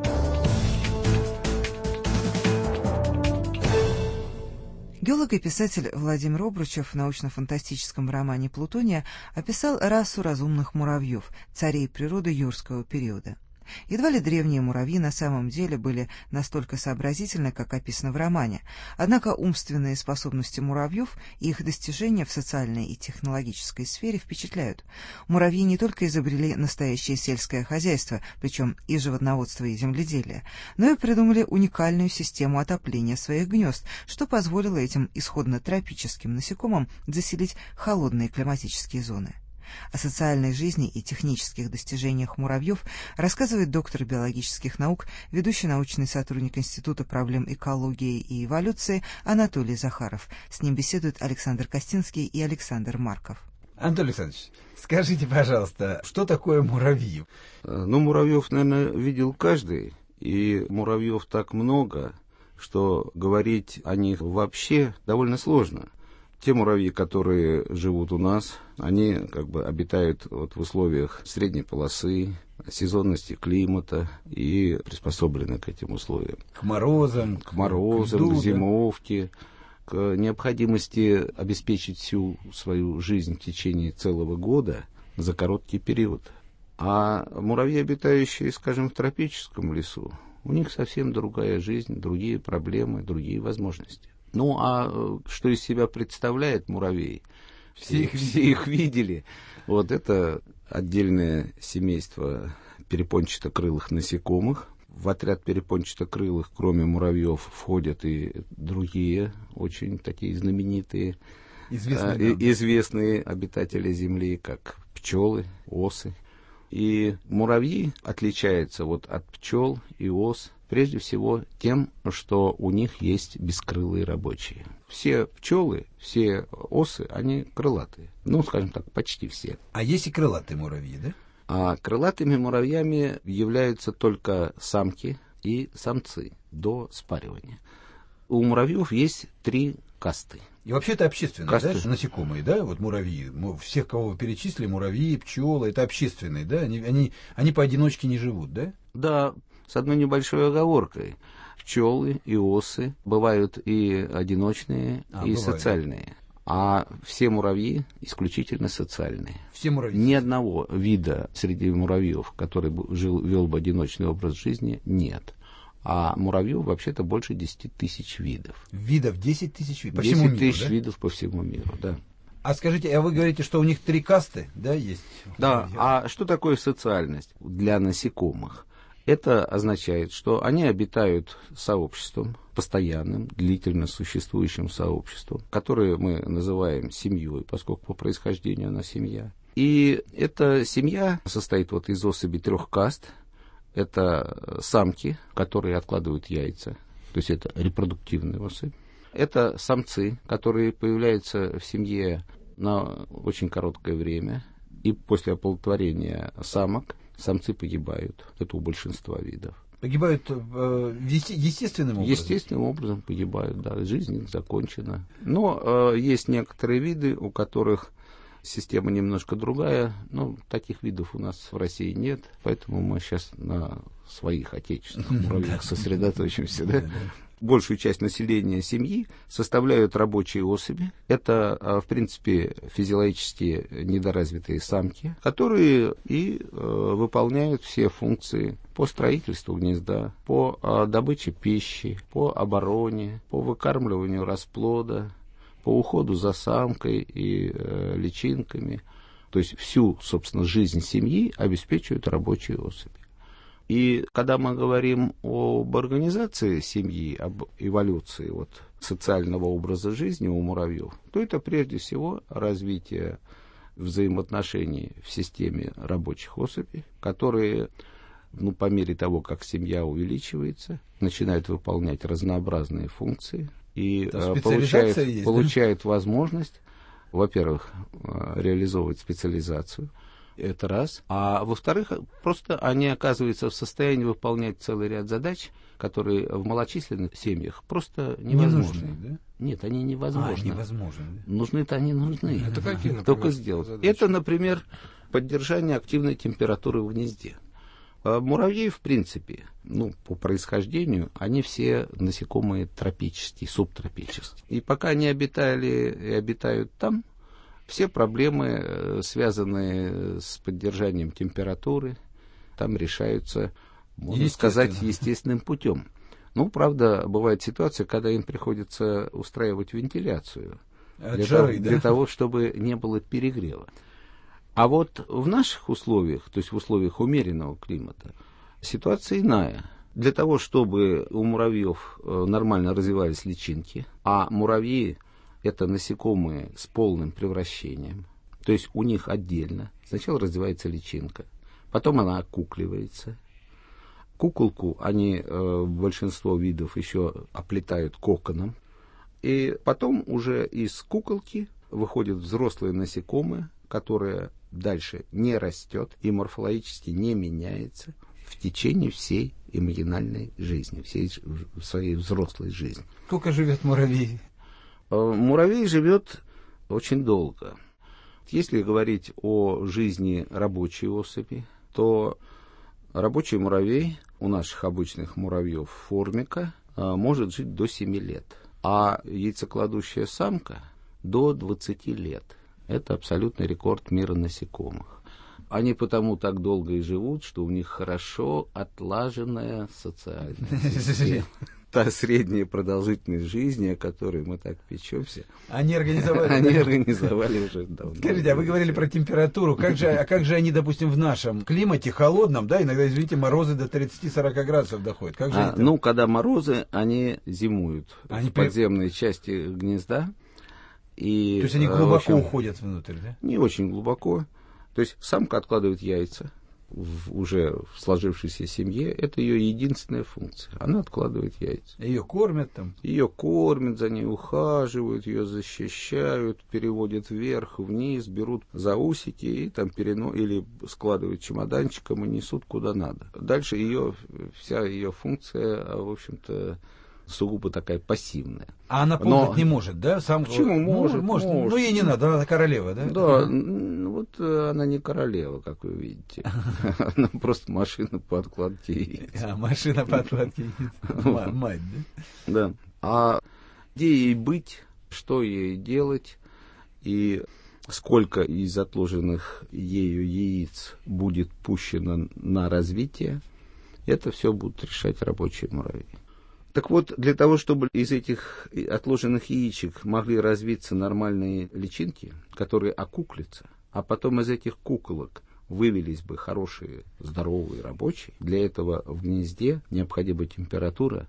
Геолог и писатель Владимир Обручев в научно-фантастическом романе «Плутония» описал расу разумных муравьев, царей природы юрского периода. Едва ли древние муравьи на самом деле были настолько сообразительны, как описано в романе, однако умственные способности муравьев и их достижения в социальной и технологической сфере впечатляют. Муравьи не только изобрели настоящее сельское хозяйство, причем и животноводство, и земледелие, но и придумали уникальную систему отопления своих гнезд, что позволило этим исходно тропическим насекомым заселить холодные климатические зоны. О социальной жизни и технических достижениях муравьев рассказывает доктор биологических наук, ведущий научный сотрудник Института проблем экологии и эволюции Анатолий Захаров. С ним беседуют Александр Костинский и Александр Марков. Анатолий Александрович, скажите, пожалуйста, что такое муравьи? Муравьев, наверное, видел каждый, и муравьев так много, что говорить о них вообще довольно сложно. Те муравьи, которые живут у нас, они обитают в условиях средней полосы, сезонности климата и приспособлены к этим условиям. К морозам, к зимовке, к необходимости обеспечить всю свою жизнь в течение целого года за короткий период. А муравьи, обитающие, скажем, в тропическом лесу, у них совсем другая жизнь, другие проблемы, другие возможности. Ну, а что из себя представляет муравей? Все их видели. Вот это отдельное семейство перепончатокрылых насекомых. В отряд перепончатокрылых, кроме муравьев, входят и другие, очень такие знаменитые, известные обитатели Земли, как пчелы, осы. И муравьи отличаются вот от пчел и ос прежде всего тем, что у них есть бескрылые рабочие. Все пчелы, все осы, они крылатые. Ну, скажем так, почти все. А есть и крылатые муравьи, да? А крылатыми муравьями являются только самки и самцы до спаривания. У муравьев есть 3 касты. И вообще это общественные, да, насекомые, да, вот муравьи. Всех, кого вы перечислили, муравьи, пчелы, это общественные, да? Они поодиночке не живут, да? Да, с одной небольшой оговоркой. Пчелы и осы бывают и одиночные, и социальные. А все муравьи исключительно социальные. Все муравьи? Ни одного вида среди муравьев, который вел бы одиночный образ жизни, нет. А муравьев вообще-то больше 10 тысяч видов. Видов 10 тысяч видов? По всему миру, 10 тысяч да? видов по всему миру, да. А скажите, а вы говорите, что у них 3 касты, да, есть? Да, а что такое социальность для насекомых? Это означает, что они обитают сообществом, постоянным, длительно существующим сообществом, которое мы называем семьей, поскольку по происхождению она семья. И эта семья состоит вот из особей 3 каст. Это самки, которые откладывают яйца, то есть это репродуктивные особи. Это самцы, которые появляются в семье на очень короткое время, и после оплодотворения самок самцы погибают. Это у большинства видов. Погибают естественным образом? Естественным образом погибают, да, жизнь их закончена. Но есть некоторые виды, у которых система немножко другая, но таких видов у нас в России нет, поэтому мы сейчас на своих отечественных муравьях сосредоточимся, да? Большую часть населения семьи составляют рабочие особи. Это, в принципе, физиологически недоразвитые самки, которые и выполняют все функции по строительству гнезда, по добыче пищи, по обороне, по выкармливанию расплода, по уходу за самкой и личинками. То есть всю, собственно, жизнь семьи обеспечивают рабочие особи. И когда мы говорим об организации семьи, об эволюции вот, социального образа жизни у муравьев, то это прежде всего развитие взаимоотношений в системе рабочих особей, которые, по мере того, как семья увеличивается, начинают выполнять разнообразные функции и получают возможность, во-первых, реализовывать специализацию. Это раз. А во-вторых, просто они оказываются в состоянии выполнять целый ряд задач, которые в малочисленных семьях просто невозможны. Не нужны, да? Нет, они невозможны. Невозможны, да? Нужны-то они нужны. Это какие, например, только сделать. задачи? Это, например, поддержание активной температуры в гнезде. Муравьи, в принципе, по происхождению, они все насекомые тропические, субтропические. И пока они обитали и обитают там, все проблемы, связанные с поддержанием температуры, там решаются, можно сказать, естественным путем. Правда, бывает ситуация, когда им приходится устраивать вентиляцию для того, чтобы не было перегрева. А вот в наших условиях, то есть в условиях умеренного климата, ситуация иная. Для того, чтобы у муравьев нормально развивались личинки, а муравьи это насекомые с полным превращением, то есть у них отдельно сначала развивается личинка, потом она окукливается. Куколку они, большинство видов, еще оплетают коконом, и потом уже из куколки выходят взрослые насекомые, которые дальше не растет и морфологически не меняется в течение всей эмбриональной жизни, всей своей взрослой жизни. Сколько живет муравей? Муравей живет очень долго. Если говорить о жизни рабочей особи, то рабочий муравей у наших обычных муравьев формика может жить до 7 лет, а яйцекладущая самка до 20 лет. Это абсолютный рекорд мира насекомых. Они потому так долго и живут, что у них хорошо отлаженная социальная система. та средняя продолжительность жизни, о которой мы так печемся. Они организовали? Они организовали уже давно. Скажите, а вы говорили про температуру. Как же они, допустим, в нашем климате холодном, да, иногда, извините, морозы до 30-40 градусов доходят? Как же ну, когда морозы, они зимуют в подземной части гнезда. И, то есть они глубоко уходят внутрь, да? Не очень глубоко. То есть самка откладывает яйца уже в сложившейся семье. Это ее единственная функция. Она откладывает яйца. Ее кормят там? Ее кормят, за ней ухаживают, ее защищают, переводят вверх, вниз, берут за усики и там или складывают чемоданчиком и несут куда надо. Дальше вся ее функция, в общем-то, сугубо такая пассивная. А она ползать не может, да? Почему? Может. Ну, ей не надо, она королева, да? Да, вот она не королева, как вы видите. Она просто машина по откладке яиц. Машина по откладке яиц. Мать, да? Да. А где ей быть, что ей делать, и сколько из отложенных ею яиц будет пущено на развитие, это все будут решать рабочие муравьи. Так вот, для того, чтобы из этих отложенных яичек могли развиться нормальные личинки, которые окуклятся, а потом из этих куколок вывелись бы хорошие, здоровые, рабочие, для этого в гнезде необходима температура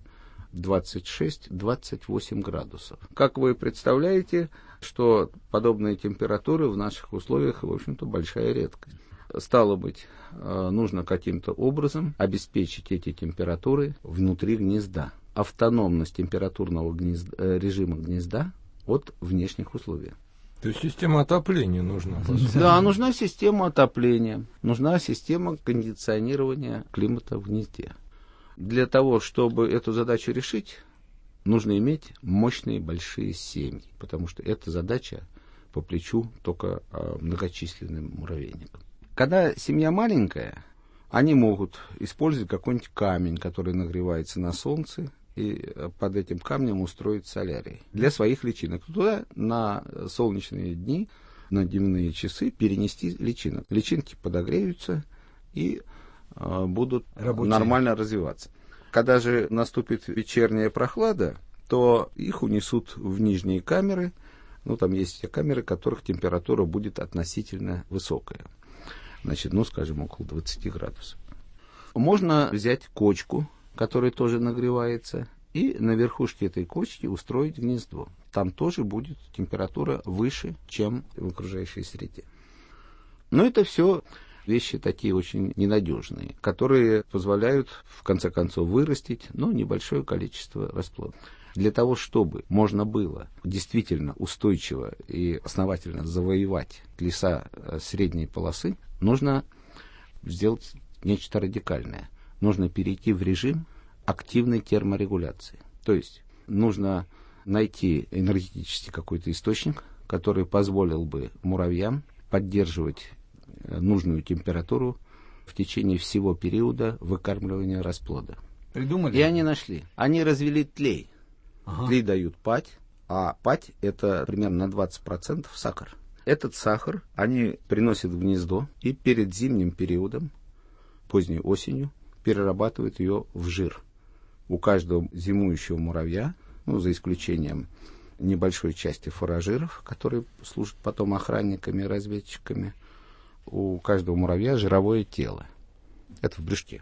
26-28 градусов. Как вы представляете, что подобные температуры в наших условиях, в общем-то, большая редкость. Стало быть, нужно каким-то образом обеспечить эти температуры внутри гнезда. Автономность температурного режима гнезда от внешних условий. То есть система отопления нужна? Да, нужна система отопления, нужна система кондиционирования климата в гнезде. Для того, чтобы эту задачу решить, нужно иметь мощные большие семьи, потому что эта задача по плечу только многочисленным муравейникам. Когда семья маленькая, они могут использовать какой-нибудь камень, который нагревается на солнце, и под этим камнем устроить солярий для своих личинок. Туда на солнечные дни, на дневные часы перенести личинок. Личинки подогреются и будут нормально развиваться. Когда же наступит вечерняя прохлада, то их унесут в нижние камеры. Ну, там есть те камеры, в которых температура будет относительно высокая. Значит, скажем, около 20 градусов. Можно взять кочку, которая тоже нагревается, и на верхушке этой кочки устроить гнездо. Там тоже будет температура выше, чем в окружающей среде. Но это все вещи такие очень ненадежные, которые позволяют, в конце концов, вырастить небольшое количество расплодов. Для того, чтобы можно было действительно устойчиво и основательно завоевать леса средней полосы, нужно сделать нечто радикальное. Нужно перейти в режим активной терморегуляции. То есть нужно найти энергетический какой-то источник, который позволил бы муравьям поддерживать нужную температуру в течение всего периода выкармливания расплода. Придумали? И они нашли. Они развели тлей. Тлей дают пать, а пать это примерно на 20% сахар. Этот сахар они приносят в гнездо и перед зимним периодом, поздней осенью, перерабатывают ее в жир. У каждого зимующего муравья, за исключением небольшой части фуражиров, которые служат потом охранниками и разведчиками, у каждого муравья жировое тело. Это в брюшке.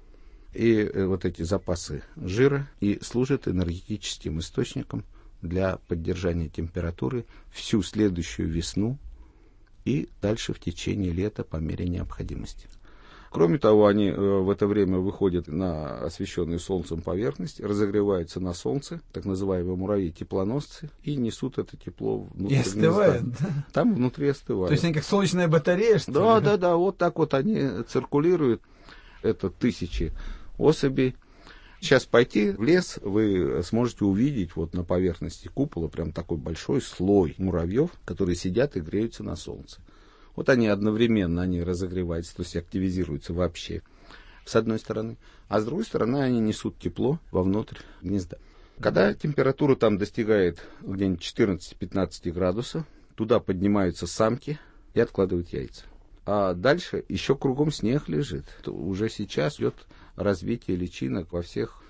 И вот эти запасы жира и служат энергетическим источником для поддержания температуры всю следующую весну и дальше в течение лета по мере необходимости. Кроме того, они в это время выходят на освещенную солнцем поверхность, разогреваются на солнце, так называемые муравьи-теплоносцы, и несут это тепло внутрь гнезда. И остывают, да? Там внутри остывают. То есть они как солнечная батарея, что ли? Да, вот так вот они циркулируют. Это тысячи особей. Сейчас пойти в лес, вы сможете увидеть вот на поверхности купола прям такой большой слой муравьев, которые сидят и греются на солнце. Вот они одновременно, они разогреваются, то есть активизируются вообще, с одной стороны. А с другой стороны, они несут тепло вовнутрь гнезда. Когда температура там достигает где-нибудь 14-15 градусов, туда поднимаются самки и откладывают яйца. А дальше еще кругом снег лежит. Уже сейчас идет развитие личинок во всех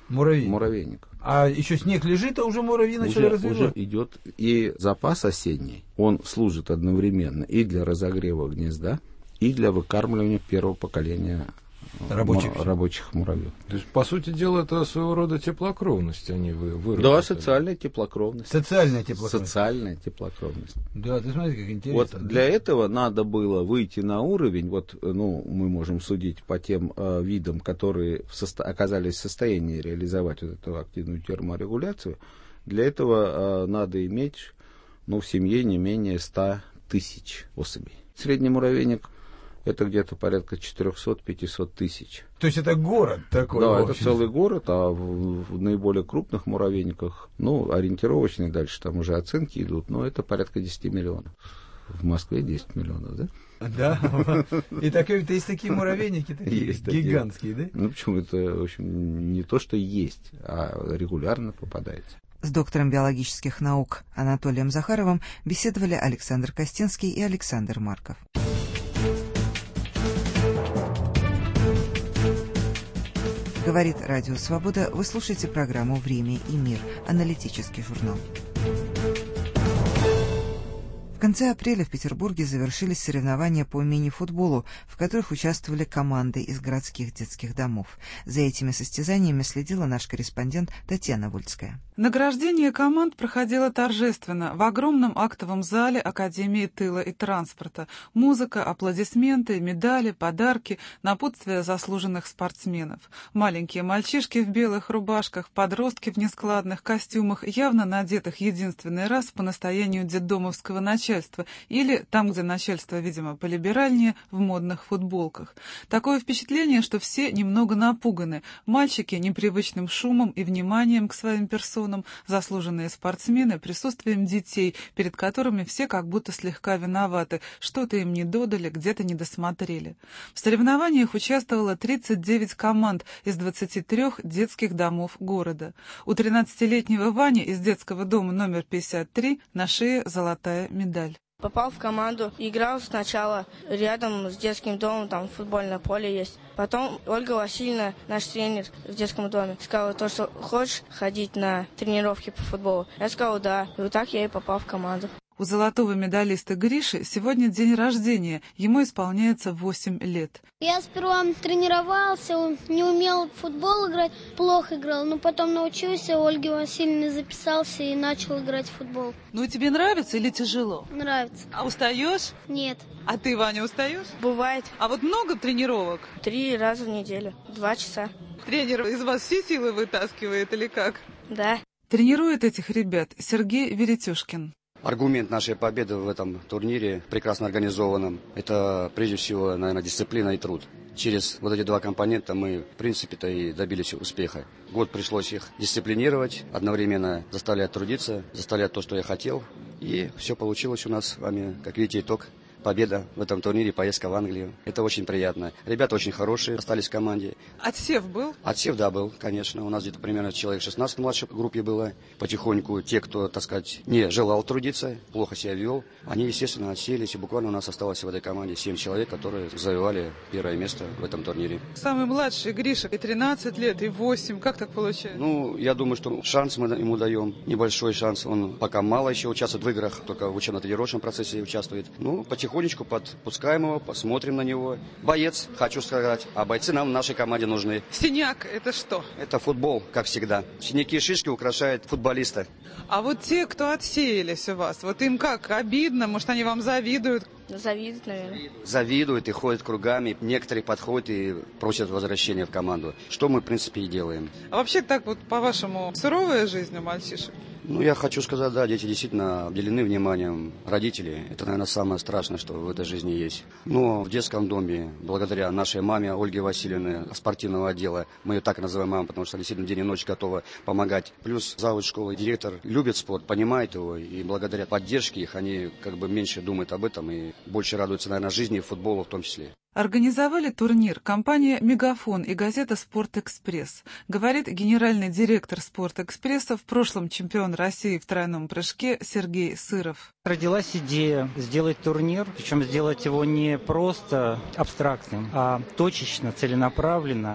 Муравейник. А еще снег лежит, а уже муравьи начали развивать? Уже идет и запас осенний. Он служит одновременно и для разогрева гнезда, и для выкармливания первого поколения рабочих муравьев. То есть, по сути дела, это своего рода теплокровность они выработали. Да, социальная теплокровность. Социальная теплокровность. Социальная теплокровность. Да, ты смотри, как интересно. Вот для этого надо было выйти на уровень, мы можем судить по тем видам, которые оказались в состоянии реализовать вот эту активную терморегуляцию. Для этого надо иметь, в семье не менее 100 тысяч особей. Средний муравейник это где-то порядка 400-500 тысяч. То есть это город такой? Да, это целый город, а в наиболее крупных муравейниках, ориентировочные дальше там уже оценки идут, но это порядка 10 миллионов. В Москве 10 миллионов, да? Да, и есть такие муравейники, такие гигантские, да? Почему это, в общем, не то, что есть, а регулярно попадается. С доктором биологических наук Анатолием Захаровым беседовали Александр Костинский и Александр Марков. Говорит Радио Свобода. Вы слушаете программу «Время и мир», аналитический журнал. В конце апреля в Петербурге завершились соревнования по мини-футболу, в которых участвовали команды из городских детских домов. За этими состязаниями следила наш корреспондент Татьяна Вольская. Награждение команд проходило торжественно в огромном актовом зале Академии тыла и транспорта. Музыка, аплодисменты, медали, подарки, напутствие заслуженных спортсменов. Маленькие мальчишки в белых рубашках, подростки в нескладных костюмах, явно надетых единственный раз по настоянию детдомовского начальства, или, там, где начальство, видимо, полиберальнее, в модных футболках. Такое впечатление, что все немного напуганы. Мальчики непривычным шумом и вниманием к своим персонам, заслуженные спортсмены присутствием детей, перед которыми все как будто слегка виноваты, что-то им не додали, где-то не досмотрели. В соревнованиях участвовало 39 команд из 23 детских домов города. У 13-летнего Вани из детского дома номер 53 на шее золотая медаль. Попал в команду, играл сначала рядом с детским домом, там футбольное поле есть. Потом Ольга Васильевна, наш тренер в детском доме, сказала то, что хочешь ходить на тренировки по футболу. Я сказал да, и вот так я и попал в команду. У золотого медалиста Гриши сегодня день рождения, ему исполняется 8 лет. Я сперва тренировался, не умел в футбол играть, плохо играл, но потом научился, у Ольги Васильевны записался и начал играть в футбол. Ну тебе нравится или тяжело? Нравится. А устаешь? Нет. А ты, Ваня, устаешь? Бывает. А вот много тренировок? 3 раза в неделю, 2 часа. Тренер из вас все силы вытаскивает или как? Да. Тренирует этих ребят Сергей Веретюшкин. Аргумент нашей победы в этом турнире, прекрасно организованном, это прежде всего, наверное, дисциплина и труд. Через вот эти два компонента мы, в принципе-то, и добились успеха. Год пришлось их дисциплинировать, одновременно заставлять трудиться, заставлять то, что я хотел. И все получилось у нас с вами, как видите, итог. Победа в этом турнире, поездка в Англию. Это очень приятно. Ребята очень хорошие, остались в команде. Отсев был? Отсев, да, был, конечно. У нас где-то примерно человек 16 в младшей группе было. Потихоньку те, кто, так сказать, не желал трудиться, плохо себя вел, они, естественно, отселись. И буквально у нас осталось в этой команде 7 человек, которые завоевали первое место в этом турнире. Самый младший Гриша, и 13 лет, и 8. Как так получается? Я думаю, что шанс мы ему даем. Небольшой шанс. Он пока мало еще участвует в играх, только в учебно-тренировочном процессе участвует. Потихонечку подпускаем его, посмотрим на него. Боец, хочу сказать, а бойцы нам в нашей команде нужны. Синяк, это что? Это футбол, как всегда. Синяки и шишки украшают футболиста. А вот те, кто отсеялись у вас, вот им как, обидно? Может, они вам завидуют? Завидуют, наверное. Завидуют и ходят кругами. Некоторые подходят и просят возвращения в команду. Что мы, в принципе, и делаем. А вообще так вот, по-вашему, суровая жизнь у мальчишек? Я хочу сказать, да, дети действительно обделены вниманием родителей. Это, наверное, самое страшное, что в этой жизни есть. Но в детском доме, благодаря нашей маме Ольге Васильевне, спортивного отдела, мы ее так называем мамой, потому что действительно день и ночь готова помогать. Плюс завуч школы, директор любит спорт, понимает его, и благодаря поддержке их они как бы меньше думают об этом и больше радуются, наверное, жизни и футболу в том числе. Организовали турнир компания «Мегафон» и газета «Спортэкспресс». Говорит генеральный директор «Спортэкспресса», в прошлом чемпион России в тройном прыжке Сергей Сыров. Родилась идея сделать турнир, причем сделать его не просто абстрактным, а точечно, целенаправленно.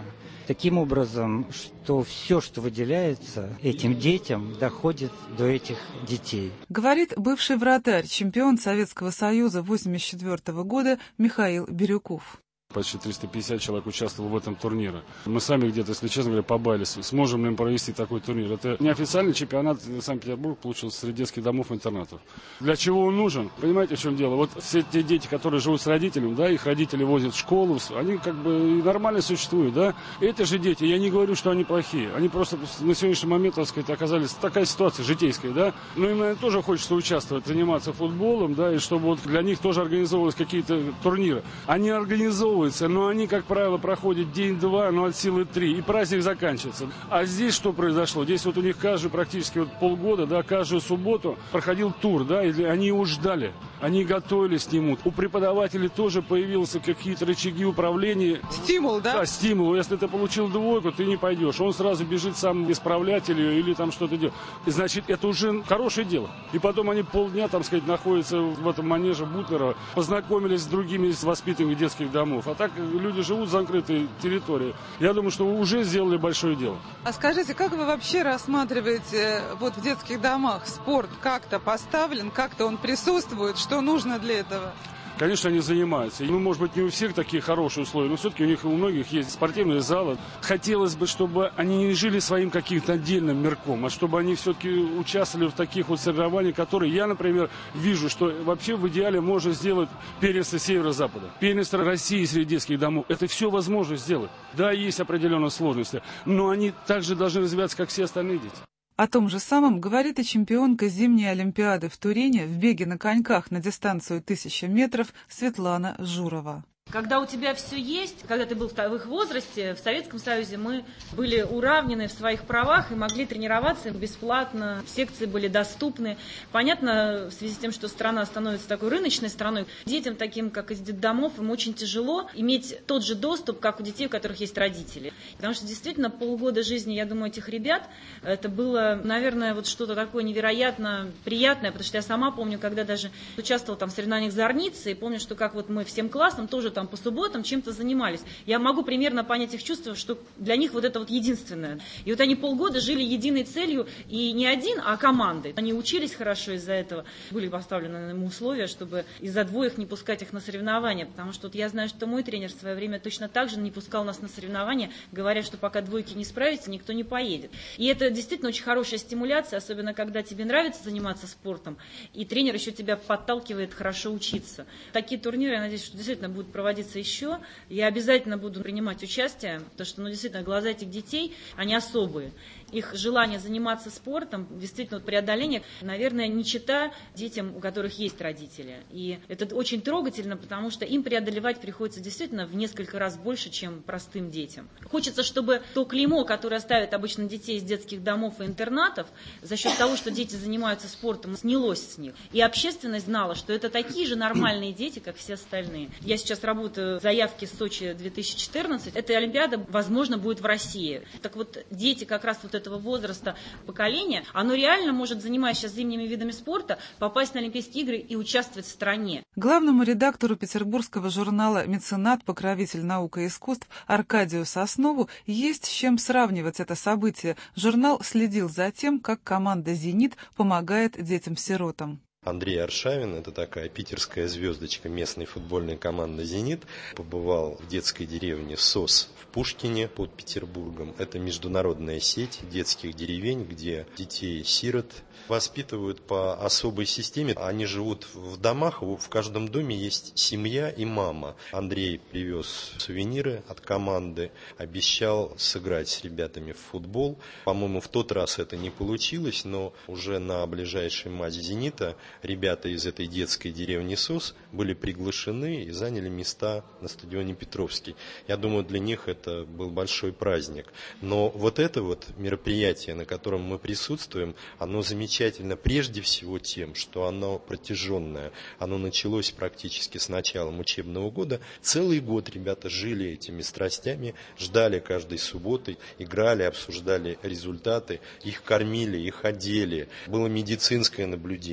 таким образом, что все, что выделяется этим детям, доходит до этих детей. Говорит бывший вратарь, чемпион Советского Союза 1984 года Михаил Бирюков. Почти 350 человек участвовало в этом турнире. Мы сами где-то, если честно говоря, побаялись, сможем ли мы провести такой турнир. Это неофициальный чемпионат Санкт-Петербург получился среди детских домов и интернатов. Для чего он нужен? Понимаете, в чем дело? Вот все те дети, которые живут с родителями, да, их родители возят в школу, они как бы нормально существуют, да. Эти же дети, я не говорю, что они плохие, они просто на сегодняшний момент, так сказать, оказались такая ситуация житейская, да. Но им, наверное, тоже хочется участвовать, заниматься футболом, да, и чтобы вот для них тоже организовывались какие-то турниры. Они организовывают, но они, как правило, проходят день-два, но от силы 3, и праздник заканчивается. А здесь что произошло? Здесь вот у них практически вот полгода, да, каждую субботу проходил тур, да, и они его ждали, они готовились к нему. У преподавателей тоже появился какие-то рычаги управления. Стимул, да? Да, стимул. Если ты получил двойку, ты не пойдешь. Он сразу бежит сам исправлять или там что-то делать. Значит, это уже хорошее дело. И потом они полдня, там сказать, находятся в этом манеже Бутнера, познакомились с другими воспитанниками детских домов. А так люди живут в закрытой территории. Я думаю, что уже сделали большое дело. А скажите, как вы вообще рассматриваете вот в детских домах спорт как-то поставлен, как-то он присутствует, что нужно для этого? Конечно, они занимаются. Ну, может быть, не у всех такие хорошие условия, но все-таки у многих есть спортивные залы. Хотелось бы, чтобы они не жили своим каким-то отдельным мирком, а чтобы они все-таки участвовали в таких вот соревнованиях, которые я, например, вижу, что вообще в идеале можно сделать первенство Северо-Запада, первенство России среди детских домов. Это все возможно сделать. Да, есть определенные сложности, но они также должны развиваться, как все остальные дети. О том же самом говорит и чемпионка зимней Олимпиады в Турине в беге на коньках на дистанцию 1000 метров Светлана Журова. Когда у тебя все есть, когда ты был в их возрасте, в Советском Союзе мы были уравнены в своих правах и могли тренироваться бесплатно, секции были доступны. Понятно, в связи с тем, что страна становится такой рыночной страной, детям таким, как из детдомов, им очень тяжело иметь тот же доступ, как у детей, у которых есть родители. Потому что действительно полгода жизни, я думаю, этих ребят, это было, наверное, вот что-то такое невероятно приятное, потому что я сама помню, когда даже участвовала там в соревнованиях Зорницы, и помню, что как вот мы всем классом тоже там по субботам чем-то занимались. Я могу примерно понять их чувства, что для них вот это вот единственное. И вот они полгода жили единой целью, и не один, а командой. Они учились хорошо из-за этого. Были поставлены ему условия, чтобы из-за двоих не пускать их на соревнования, потому что вот я знаю, что мой тренер в свое время точно так же не пускал нас на соревнования, говоря, что пока двойки не справятся, никто не поедет. И это действительно очень хорошая стимуляция, особенно когда тебе нравится заниматься спортом, и тренер еще тебя подталкивает хорошо учиться. Такие турниры, я надеюсь, что действительно будут проводиться еще. Я обязательно буду принимать участие, потому что, действительно, глаза этих детей, они особые. Их желание заниматься спортом, действительно, вот преодоление, наверное, не чета детям, у которых есть родители. И это очень трогательно, потому что им преодолевать приходится действительно в несколько раз больше, чем простым детям. Хочется, чтобы то клеймо, которое ставят обычно детей из детских домов и интернатов, за счет того, что дети занимаются спортом, снялось с них. И общественность знала, что это такие же нормальные дети, как все остальные. Я сейчас работаю в заявке Сочи 2014. Эта Олимпиада, возможно, будет в России. Так вот, дети как раз вот этого возраста поколения, оно реально может, занимаясь сейчас зимними видами спорта, попасть на Олимпийские игры и участвовать в стране. Главному редактору петербургского журнала «Меценат», покровитель наук и искусств Аркадию Соснову есть с чем сравнивать это событие. Журнал следил за тем, как команда «Зенит» помогает детям-сиротам. Андрей Аршавин, это такая питерская звездочка местной футбольной команды «Зенит», побывал в детской деревне СОС в Пушкине под Петербургом. Это международная сеть детских деревень, где детей-сирот воспитывают по особой системе. Они живут в домах, в каждом доме есть семья и мама. Андрей привез сувениры от команды, обещал сыграть с ребятами в футбол. По-моему, в тот раз это не получилось, но уже на ближайший матч «Зенита» ребята из этой детской деревни СОС были приглашены и заняли места на стадионе Петровский. Я думаю, для них это был большой праздник. Но вот это вот мероприятие, на котором мы присутствуем, оно замечательно прежде всего тем, что оно протяженное. Оно началось практически с началом учебного года. Целый год ребята жили этими страстями, ждали каждой субботы, играли, обсуждали результаты, их кормили, их одели. Было медицинское наблюдение.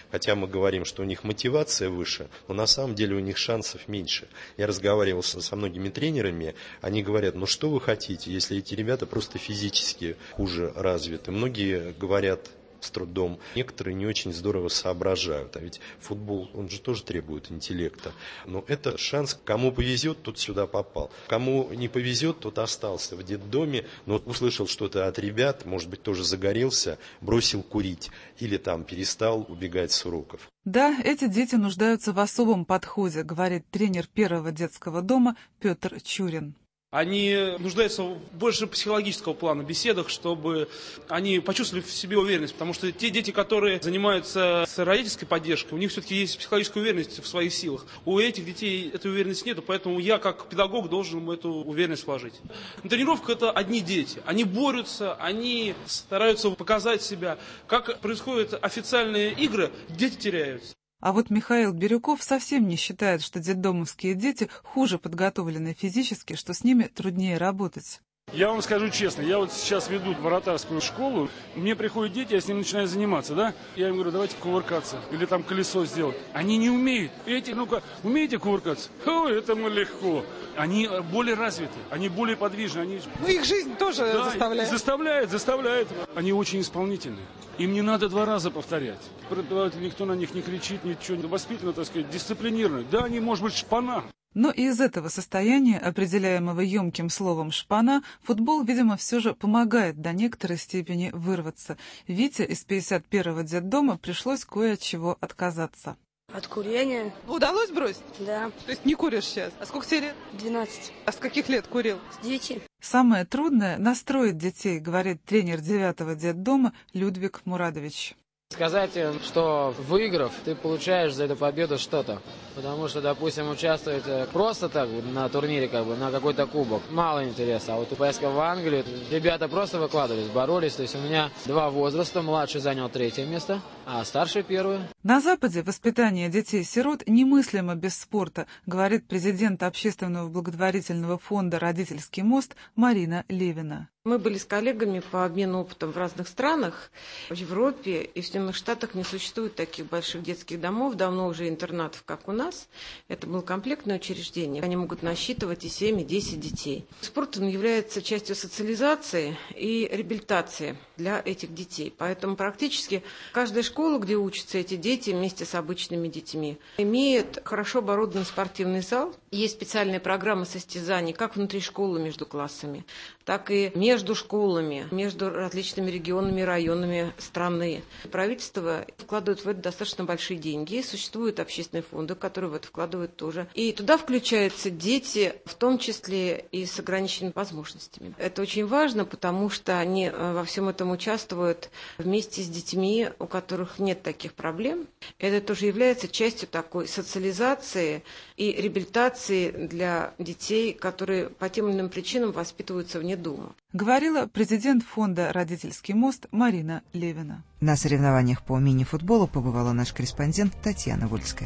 Хотя мы говорим, что у них мотивация выше, но на самом деле у них шансов меньше. Я разговаривал со многими тренерами, они говорят, ну что вы хотите, если эти ребята просто физически хуже развиты. Многие говорят с трудом, некоторые не очень здорово соображают. А ведь футбол, он же тоже требует интеллекта. Но это шанс, кому повезет, тот сюда попал. Кому не повезет, тот остался в детдоме, но услышал что-то от ребят, может быть, тоже загорелся, бросил курить или там перестал убегать с уроков. Да, эти дети нуждаются в особом подходе, говорит тренер первого детского дома Петр Чурин. Они нуждаются в больше психологического плана беседах, чтобы они почувствовали в себе уверенность. Потому что те дети, которые занимаются с родительской поддержкой, у них все-таки есть психологическая уверенность в своих силах. У этих детей этой уверенности нет, поэтому я, как педагог, должен им эту уверенность вложить. На тренировках это одни дети. Они борются, они стараются показать себя. Как происходят официальные игры, дети теряются. А вот Михаил Бирюков совсем не считает, что детдомовские дети хуже подготовлены физически, что с ними труднее работать. Я вам скажу честно, я вот сейчас веду вратарскую школу, мне приходят дети, я с ними начинаю заниматься, да? Я им говорю, давайте кувыркаться, или там колесо сделать. Они не умеют. Эти, ну-ка, умеете кувыркаться? Ой, это мы легко. Они более развиты, они более подвижны. Они... Ну, их жизнь тоже заставляет. Заставляет. Они очень исполнительные. Им не надо 2 раза повторять. Преподаватель, никто на них не кричит, ничего. Воспитанно, так сказать, дисциплинированно. Да, они, может быть, шпана. Но и из этого состояния, определяемого емким словом «шпана», футбол, видимо, все же помогает до некоторой степени вырваться. Вите из 51-го детдома пришлось кое от чего отказаться. От курения. Удалось бросить? Да. То есть не куришь сейчас? А сколько тебе лет? 12. А с каких лет курил? С 9. Самое трудное — настроить детей, говорит тренер 9-го детдома Людвиг Мурадович. Сказать им, что выиграв, ты получаешь за эту победу что-то. Потому что, допустим, участвовать просто так на турнире, на какой-то кубок, мало интереса. А вот поездка в Англию, ребята просто выкладывались, боролись. То есть у меня 2 возраста, младший занял 3-е место, а старший 1-е. На Западе воспитание детей-сирот немыслимо без спорта, говорит президент общественного благотворительного фонда «Родительский мост» Марина Левина. Мы были с коллегами по обмену опытом в разных странах. В Европе и в Соединенных Штатах не существует таких больших детских домов, давно уже интернатов, как у нас. Это было комплектное учреждение. Они могут насчитывать и 7, и 10 детей. Спорт он является частью социализации и реабилитации для этих детей. Поэтому практически каждая школа, где учатся эти дети вместе с обычными детьми, имеет хорошо оборудованный спортивный зал. Есть специальные программы состязаний как внутри школы между классами, так и между школами, между различными регионами и районами страны. Правительство вкладывает в это достаточно большие деньги. Существуют общественные фонды, которые в это вкладывают тоже. И туда включаются дети, в том числе и с ограниченными возможностями. Это очень важно, потому что они во всем этом участвуют вместе с детьми, у которых нет таких проблем. Это тоже является частью такой социализации и реабилитации для детей, которые по тем или иным причинам воспитываются вне дома. Говорила президент фонда «Родительский мост» Марина Левина. На соревнованиях по мини-футболу побывала наш корреспондент Татьяна Вольская.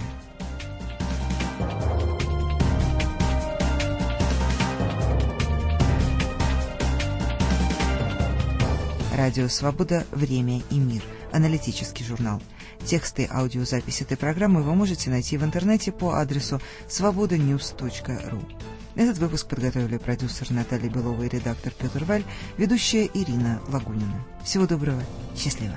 Радио «Свобода. Время и мир». Аналитический журнал. Тексты и аудиозапись этой программы вы можете найти в интернете по адресу svobodanews.ru. Этот выпуск подготовили продюсер Наталья Белова и редактор Петр Валь, ведущая Ирина Лагунина. Всего доброго. Счастливо.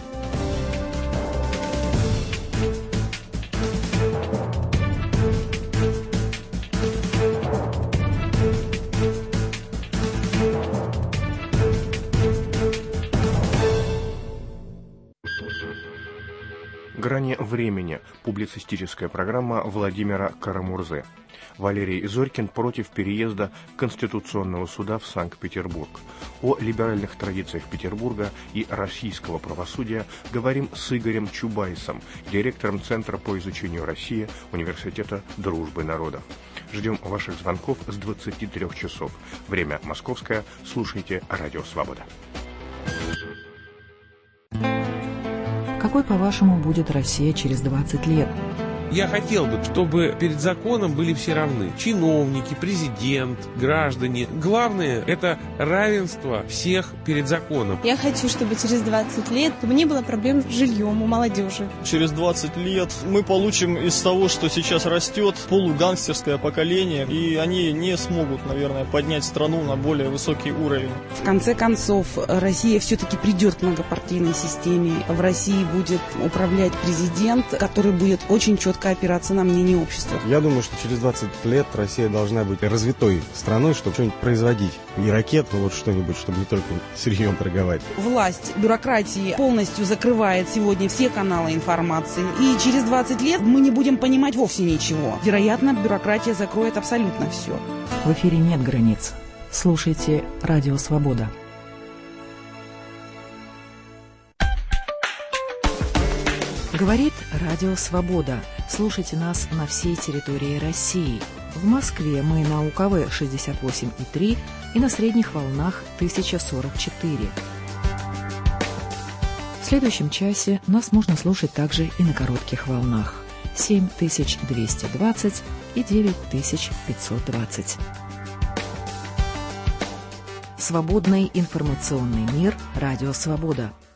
«Грани времени» – публицистическая программа Владимира Карамурзы. Валерий Зорькин против переезда Конституционного суда в Санкт-Петербург. О либеральных традициях Петербурга и российского правосудия говорим с Игорем Чубайсом, директором Центра по изучению России Университета Дружбы народов. Ждем ваших звонков с 23 часов. Время московское. Слушайте Радио Свобода. Какой, по-вашему, будет Россия через 20 лет? Я хотел бы, чтобы перед законом были все равны. Чиновники, президент, граждане. Главное – это равенство всех перед законом. Я хочу, чтобы через 20 лет не было проблем с жильем у молодежи. Через 20 лет мы получим из того, что сейчас растет, полугангстерское поколение, и они не смогут, наверное, поднять страну на более высокий уровень. В конце концов, Россия все-таки придет к многопартийной системе. В России будет управлять президент, который будет очень четко опираться на мнение общества. Я думаю, что через 20 лет Россия должна быть развитой страной, чтобы что-нибудь производить. Не ракет, но вот что-нибудь, чтобы не только сырьем торговать. Власть бюрократии полностью закрывает сегодня все каналы информации. И через 20 лет мы не будем понимать вовсе ничего. Вероятно, бюрократия закроет абсолютно все. В эфире нет границ. Слушайте «Радио Свобода». Говорит Радио Свобода. Слушайте нас на всей территории России. В Москве мы на УКВ 68,3 и на средних волнах 1044. В следующем часе нас можно слушать также и на коротких волнах 7220 и 9520. Свободный информационный мир. Радио Свобода.